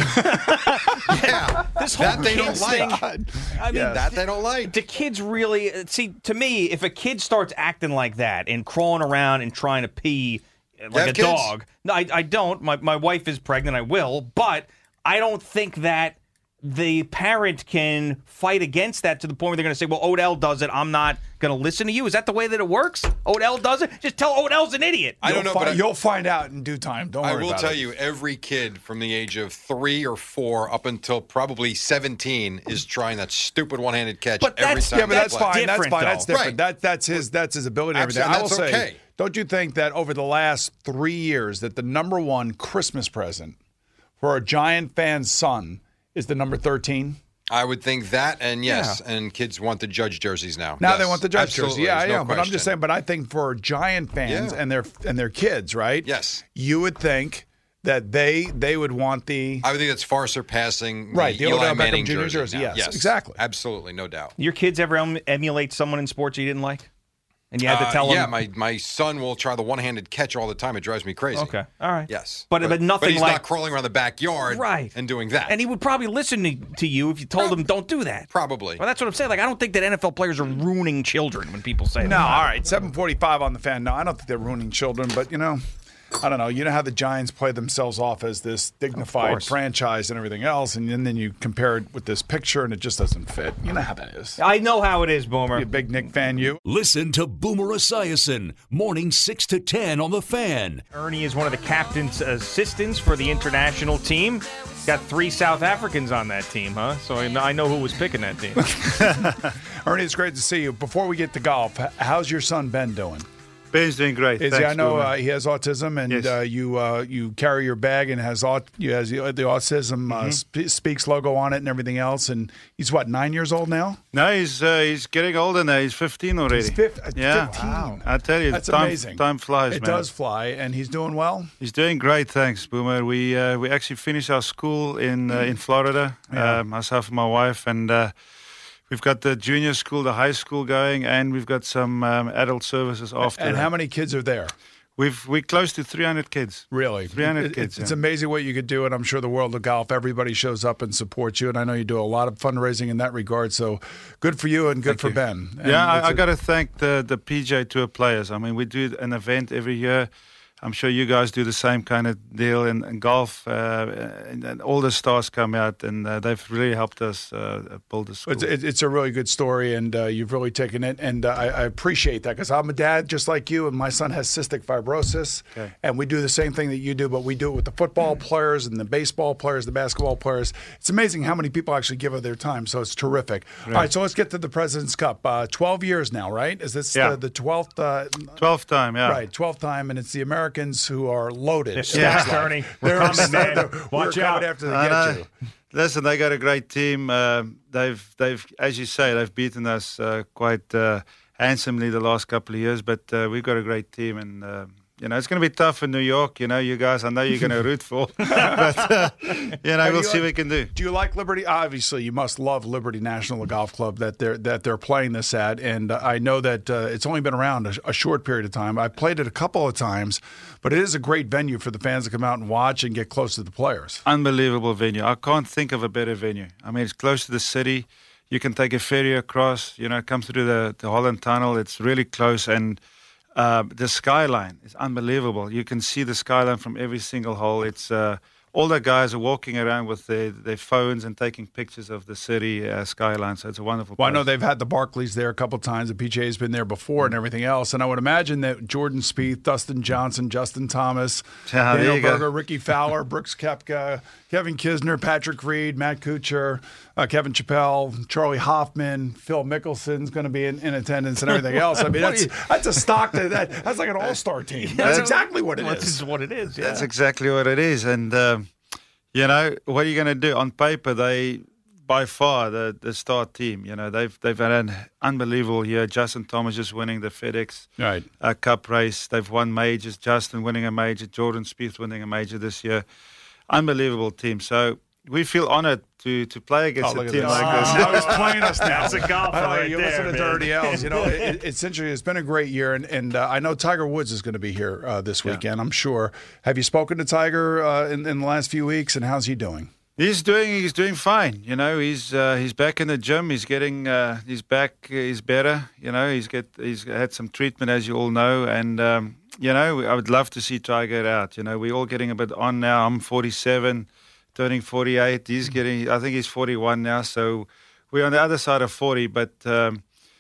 This whole that they don't kids thing, like. I mean, that they don't like. Do kids really see? To me, if a kid starts acting like that and crawling around and trying to pee like a have kids? dog, no, I don't. My wife is pregnant. I will, but I don't think that the parent can fight against that to the point where they're going to say, well, Odell does it. I'm not going to listen to you. Is that the way that it works? Odell does it? Just tell Odell's an idiot. I don't know, but you'll find out in due time. Don't worry I will about tell it. you, every kid from the age of 3 or 4 up until probably 17 is trying that stupid one-handed catch every time. Yeah, but that's fine. That's fine. though. That's different. Right. That's his ability. And everything. Absolutely, I will that's say, okay. don't you think that over the last 3 years that the number one Christmas present for a Giant fan's son is the number 13? I would think that, and yes, and kids want the Judge jerseys now. Now Yes, they want the Judge absolutely. jersey. Yeah, There's I no know. But I'm just question. saying. But I think for Giant fans Yeah. and their kids, right? Yes. You would think that they would want the I would think that's far surpassing right the Eli Odell Manning Beckham Jr. jersey. now. Yes, exactly. Absolutely, no doubt. Your kids ever emulate someone in sports you didn't like? And you had to tell yeah, them? my son will try the one-handed catch all the time. It drives me crazy. Okay, all right. Yes. But nothing But he's like... not crawling around the backyard Right. and doing that. And he would probably listen to you if you told him don't do that. Probably. Well, that's what I'm saying. Like, I don't think that NFL players are ruining children when people say No, that. all right. 7:45 on the Fan. No, I don't think they're ruining children, but I don't know. You know how the Giants play themselves off as this dignified franchise and everything else, and then you compare it with this picture, and it just doesn't fit. You know how that is. I know how it is, Boomer. You a big Nick fan, you? Listen to Boomer Esiason, morning 6 to 10 on The Fan. Ernie is one of the captain's assistants for the international team. Got 3 South Africans on that team, huh? So I know who was picking that team. Ernie, it's great to see you. Before we get to golf, how's your son Ben doing? Ben's doing great. Is Thanks, he, I know Boomer. he has autism, and Yes. you carry your bag and has the autism speaks logo on it and everything else. And he's what, 9 years old now? No, he's getting older now. He's 15 already. He's 15. Yeah. I tell you, That's time, amazing. Time flies, It man. does fly, and he's doing well. He's doing great, thanks, Boomer. We actually finished our school in Florida, myself and my wife, and we've got the junior school, the high school going, and we've got some adult services after. And that. how many kids are there? We're close to 300 kids. Really? 300 kids. It's yeah. amazing what you could do, and I'm sure the world of golf, everybody shows up and supports you, and I know you do a lot of fundraising in that regard, so good for you and good for Ben. And Yeah, it's I got to thank the PGA Tour players. I mean, we do an event every year. I'm sure you guys do the same kind of deal in golf, and all the stars come out, and they've really helped us build the school. It's a really good story, and you've really taken it, and I appreciate that because I'm a dad just like you, and my son has cystic fibrosis, and we do the same thing that you do, but we do it with the football players and the baseball players, the basketball players. It's amazing how many people actually give of their time, so it's terrific. Right. All right, so let's get to the President's Cup. 12 years now, right? Is this the 12th? 12th time, yeah. Right, 12th time, and it's the Americans who are loaded. Yeah, Ernie. We're coming, man. Watch out. After they get you. Listen, they got a great team. They've, as you say, they've beaten us quite handsomely the last couple of years. But we've got a great team, and it's going to be tough in New York. You guys, I know you're going to root for, but we'll see what we can do. Do you like Liberty? Obviously, you must love Liberty National Golf Club that they're playing this at, and I know that it's only been around a short period of time. I played it a couple of times, but it is a great venue for the fans to come out and watch and get close to the players. Unbelievable venue. I can't think of a better venue. I mean, it's close to the city. You can take a ferry across. Come through the Holland Tunnel. It's really close, and the skyline is unbelievable. You can see the skyline from every single hole. It's all the guys are walking around with their phones and taking pictures of the city skyline. So it's a wonderful place. Well, I know they've had the Barclays there a couple of times. The PGA's been there before and everything else. And I would imagine that Jordan Spieth, Dustin Johnson, Justin Thomas, Daniel Berger, Ricky Fowler, Brooks Koepka, Kevin Kisner, Patrick Reed, Matt Kuchar, Kevin Chappell, Charlie Hoffman, Phil Mickelson's going to be in attendance and everything else. I mean, that's a stock that's like an all-star team. That's exactly what it is. That's what it is. Yeah. That's exactly what it is. And what are you going to do? On paper, they by far the star team. They've had an unbelievable year. Justin Thomas just winning the FedEx Cup race. They've won majors. Justin winning a major. Jordan Spieth winning a major this year. Unbelievable team. So we feel honored to play against a team like this. Now he's playing us now. That's a golfer right you there, listen to Dirty L's. It's interesting. It's been a great year, and I know Tiger Woods is going to be here this weekend, I'm sure. Have you spoken to Tiger in the last few weeks, and how's he doing? He's doing fine. He's back in the gym. He's getting he's back. He's better. He's had some treatment, as you all know, and I would love to see Tiger out. We're all getting a bit on now. I'm 47. Turning 48. I think he's 41 now, so we're on the other side of 40, but, guys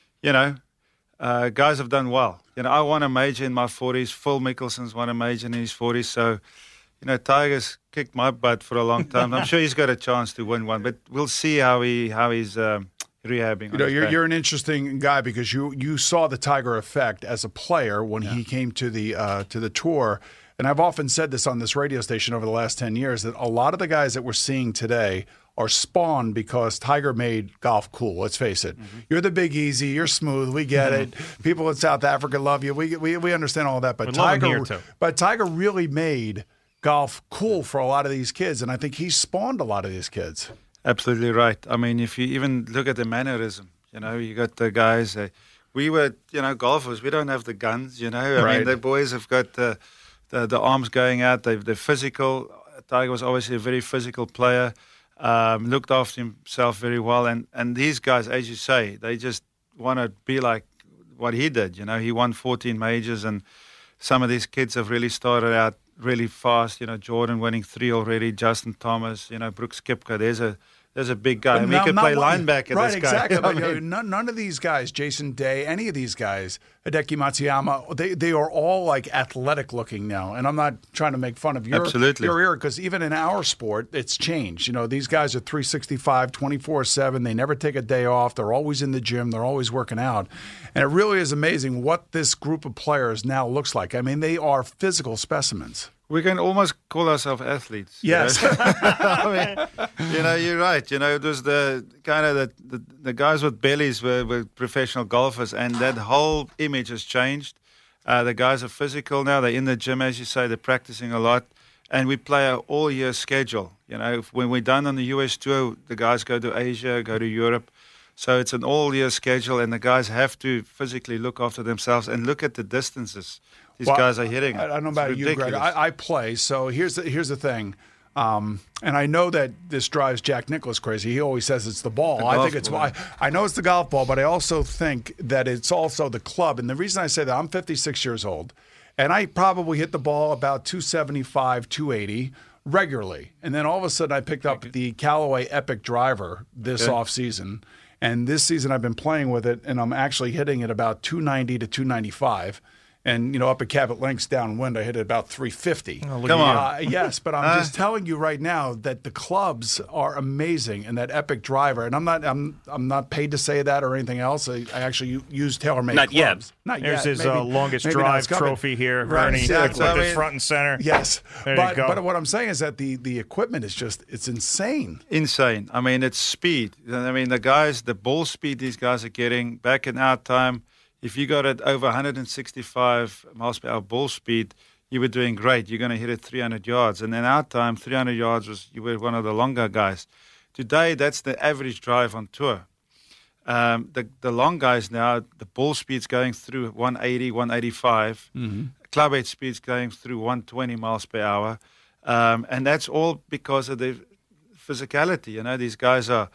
have done well. I won a major in my 40s. Phil Mickelson's won a major in his 40s, so, Tiger's kicked my butt for a long time. I'm sure he's got a chance to win one, but we'll see how he's rehabbing. You're an interesting guy because you saw the Tiger effect as a player when he came to the tour. And I've often said this on this radio station over the last 10 years, that a lot of the guys that we're seeing today are spawned because Tiger made golf cool. Let's face it. Mm-hmm. You're the Big Easy. You're smooth. We get it. People in South Africa love you. We understand all that. But Tiger really made golf cool for a lot of these kids, and I think he spawned a lot of these kids. Absolutely right. I mean, if you even look at the mannerism, you got the guys. We were, golfers. We don't have the guns, I mean, the boys have got the arms going out. They're physical. Tiger was obviously a very physical player. Looked after himself very well. And these guys, as you say, they just want to be like what he did. He won 14 majors, and some of these kids have really started out really fast. Jordan winning 3 already. Justin Thomas. Brooks Koepka. There's a big guy. He could play linebacker. Right, this guy. Exactly. None of these guys, Jason Day, any of these guys, Hideki Matsuyama, they are all like athletic looking now. And I'm not trying to make fun of your era, because even in our sport, it's changed. These guys are 365, 24/7. They never take a day off. They're always in the gym. They're always working out. And it really is amazing what this group of players now looks like. I mean, they are physical specimens. We can almost call ourselves athletes. Yes. I mean, you're right. It was the kind of the guys with bellies were professional golfers, and that whole image has changed. The guys are physical now. They're in the gym, as you say. They're practicing a lot. And we play an all-year schedule. When we're done on the U.S. tour, the guys go to Asia, go to Europe. So it's an all-year schedule, and the guys have to physically look after themselves and look at the distances these guys are hitting. I don't know about you, Greg. I play, so here's the thing. And I know that this drives Jack Nicklaus crazy. He always says it's the ball. I think it's I know it's the golf ball, but I also think that it's also the club. And the reason I say that, I'm 56 years old, And I probably hit the ball about 275, 280 regularly. And then all of a sudden I picked up the Callaway Epic driver this offseason. And this season I've been playing with it, and I'm actually hitting it about 290 to 295. And, up at Cabot Links downwind, I hit it about 350. Oh, come on. Yes, but I'm just telling you right now that the clubs are amazing, and that Epic driver. And I'm not paid to say that or anything else. I actually use TaylorMade Not clubs. yet. Not There's yet. his Maybe- longest maybe not. drive It's coming. trophy here, Right, Ernie. exactly. With it front and center. Yes, There you go. but what I'm saying is that the equipment is it's insane. Insane. I mean, it's speed. I mean, the ball speed these guys are getting back in our time. If you got it over 165 miles per hour ball speed, you were doing great. You're going to hit it 300 yards. And in our time, 300 yards you were one of the longer guys. Today, that's the average drive on tour. The long guys now, the ball speed's going through 180, 185. Club head speed's going through 120 miles per hour. And that's all because of the physicality. These guys are,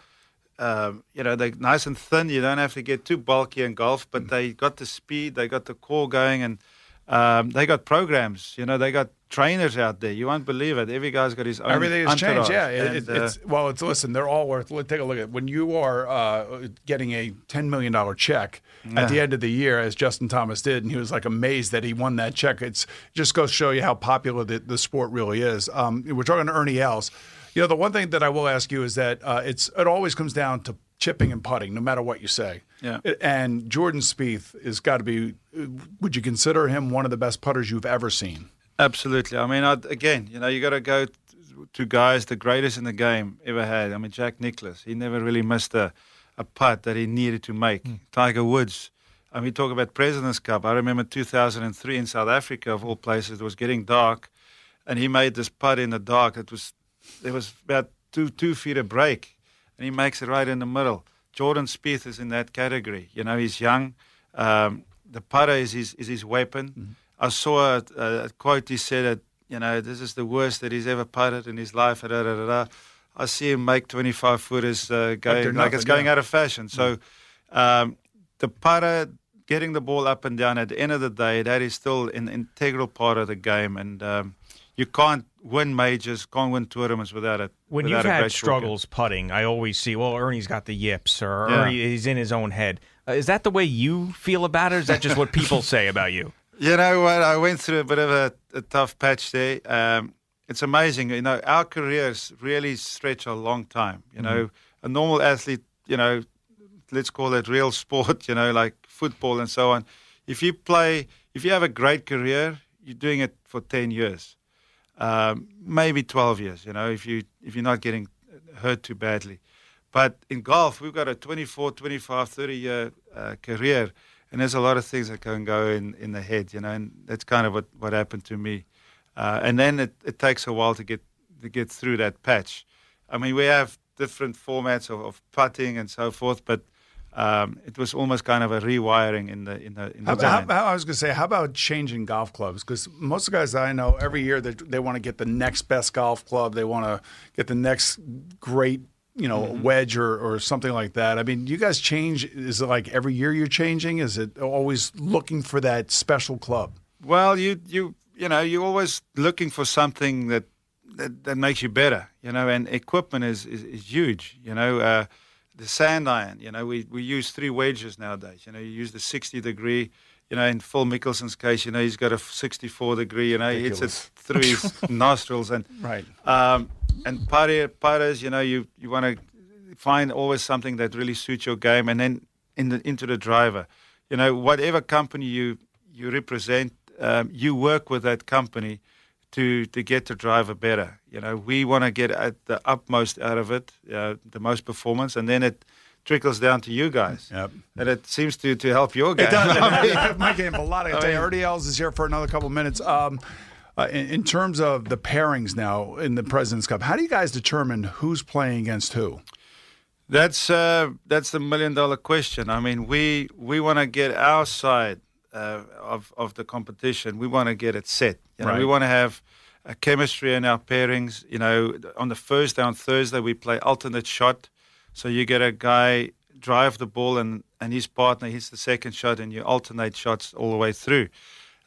they're nice and thin. You don't have to get too bulky in golf, but they got the speed, they got the core going, and they got programs. They got trainers out there. You won't believe it. Every guy's got his own. Everything has changed. entourage. Yeah, listen, they're all worth. Take a look at when you are getting a $10 million check at the end of the year, as Justin Thomas did, and he was like amazed that he won that check. It's just goes to show you how popular the sport really is. We're talking to Ernie Els. The one thing that I will ask you is that it always comes down to chipping and putting, no matter what you say. Yeah. And Jordan Spieth has got to be. Would you consider him one of the best putters you've ever seen? Absolutely. I mean, you got to go to guys, the greatest in the game ever had. I mean, Jack Nicklaus, he never really missed a putt that he needed to make. Tiger Woods. I mean, talk about President's Cup. I remember 2003 in South Africa, of all places, it was getting dark, and he made this putt in the dark. There was about two feet of break, and he makes it right in the middle. Jordan Spieth is in that category. He's young. The putter is his weapon. I saw a quote. He said that this is the worst that he's ever putted in his life. I see him make 25-footers going like it's going out of fashion. So the putter, getting the ball up and down. At the end of the day, that is still an integral part of the game, and you can't win majors, can't win tournaments without it. When you've had struggles putting, I always see, Ernie's got the yips, or Ernie, he's in his own head. Is that the way you feel about it, or is that just what people say about you? You know what? I went through a bit of a tough patch there. It's amazing. Our careers really stretch a long time. A normal athlete, let's call it real sport, like football and so on. If you have a great career, you're doing it for 10 years. Maybe 12 years, if you're not getting hurt too badly. But in golf, we've got a 24, 25, 30-year career, and there's a lot of things that can go in the head, and that's kind of what happened to me. And then it takes a while to get through that patch. I mean, we have different formats of putting and so forth, but it was almost kind of a rewiring in the mind. I was going to say, how about changing golf clubs? Because most of the guys I know, every year they want to get the next best golf club. They want to get the next great, wedge or something like that. I mean, you guys change. Is it like every year you're changing? Is it always looking for that special club? Well, you're always looking for something that makes you better, and equipment is huge, The sand iron, we use 3 wedges nowadays. You use the 60-degree, in Phil Mickelson's case, he's got a 64-degree, he hits it through his nostrils. And right. And putters, you want to find always something that really suits your game, and then into the driver. Whatever company you represent, you work with that company to get the driver better. We want to get at the utmost out of it, the most performance, and then it trickles down to you guys. Yep. And it seems to help your game. It does. My game a lot. Ernie Els is here for another couple of minutes. In terms of the pairings now in the President's Cup, how do you guys determine who's playing against who? That's the $1 million question. I mean, we want to get our side of the competition. We want to get it set. We want to have a chemistry in our pairings. On the first day, on Thursday, we play alternate shot. So you get a guy drive the ball and his partner hits the second shot, and you alternate shots all the way through.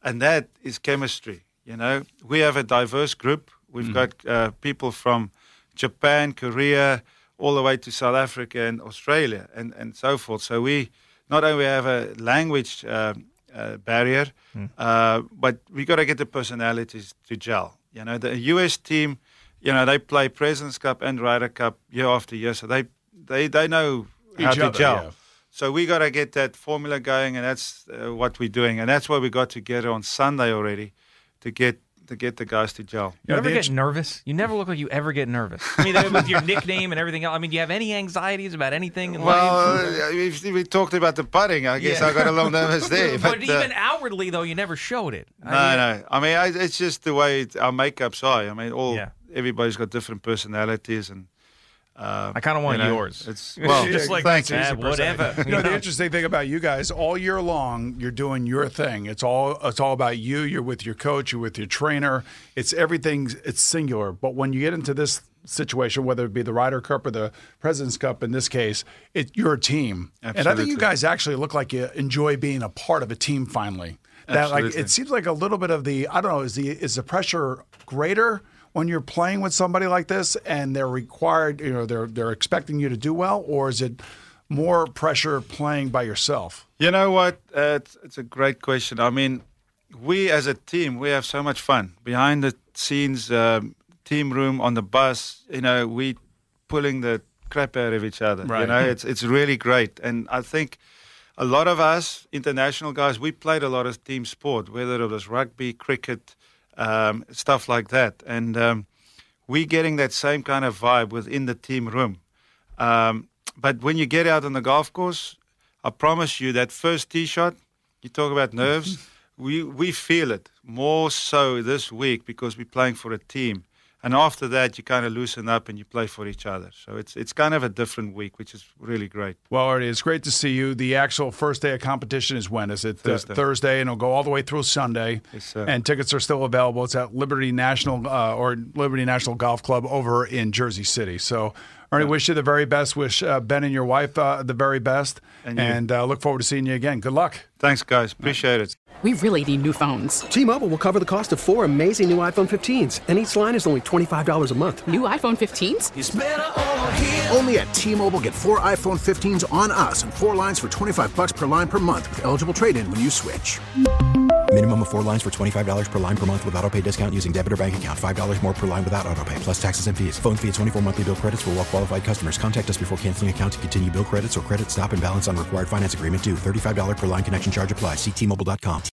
And that is chemistry. You know, we have a diverse group. We've got people from Japan, Korea, all the way to South Africa and Australia and so forth. So we not only have a language barrier, but we got to get the personalities to gel. You know, the U.S. team, you know, they play President's Cup and Ryder Cup year after year, so they know how to gel. Yeah. So we got to get that formula going, and that's what we're doing. And that's why we got together on Sunday already to get the guys to gel. You ever get nervous? You never look like you ever get nervous. I mean, with your nickname and everything else. I mean, do you have any anxieties about anything in life? We talked about the putting. I guess I got a little nervous there. But even outwardly, though, you never showed it. No. I mean, it's just the way our makeup's are. I mean, everybody's got different personalities and. I kind of want yours. It's just like whatever. You know, the interesting thing about you guys, all year long, you're doing your thing. It's all about you. You're with your coach. You're with your trainer. It's everything. It's singular. But when you get into this situation, whether it be the Ryder Cup or the President's Cup, in this case, you're a team. Absolutely. And I think you guys actually look like you enjoy being a part of a team. Finally, it seems like a little bit of the. I don't know. Is the pressure greater when you're playing with somebody like this and they're required, you know, they're expecting you to do well, or is it more pressure playing by yourself? You know what? It's a great question. I mean, we as a team, we have so much fun. Behind the scenes, team room, on the bus, you know, we pulling the crap out of each other. Right. You know, it's really great. And I think a lot of us, international guys, we played a lot of team sport, whether it was rugby, cricket, stuff like that, and we're getting that same kind of vibe within the team room. But when you get out on the golf course, I promise you that first tee shot, you talk about nerves, we feel it more so this week because we're playing for a team. And after that, you kind of loosen up and you play for each other. So it's kind of a different week, which is really great. Well, Artie, it's great to see you. The actual first day of competition is when? Is it Thursday? And it'll go all the way through Sunday. Yes, sir. And tickets are still available. It's at Liberty National Liberty National Golf Club over in Jersey City. So, Artie, wish you the very best. Wish Ben and your wife the very best. And look forward to seeing you again. Good luck. Thanks, guys. Appreciate it. We really need new phones. T-Mobile will cover the cost of 4 amazing new iPhone 15s, and each line is only $25 a month. New iPhone 15s? It's better over here. Only at T-Mobile, get 4 iPhone 15s on us and 4 lines for $25 per line per month with eligible trade-in when you switch. Minimum of 4 lines for $25 per line per month with autopay discount using debit or bank account. $5 more per line without autopay, plus taxes and fees. Phone fee at 24 monthly bill credits for well-qualified customers. Contact us before canceling account to continue bill credits or credit stop and balance on required finance agreement due. $35 per line connection charge applies. See T-Mobile.com.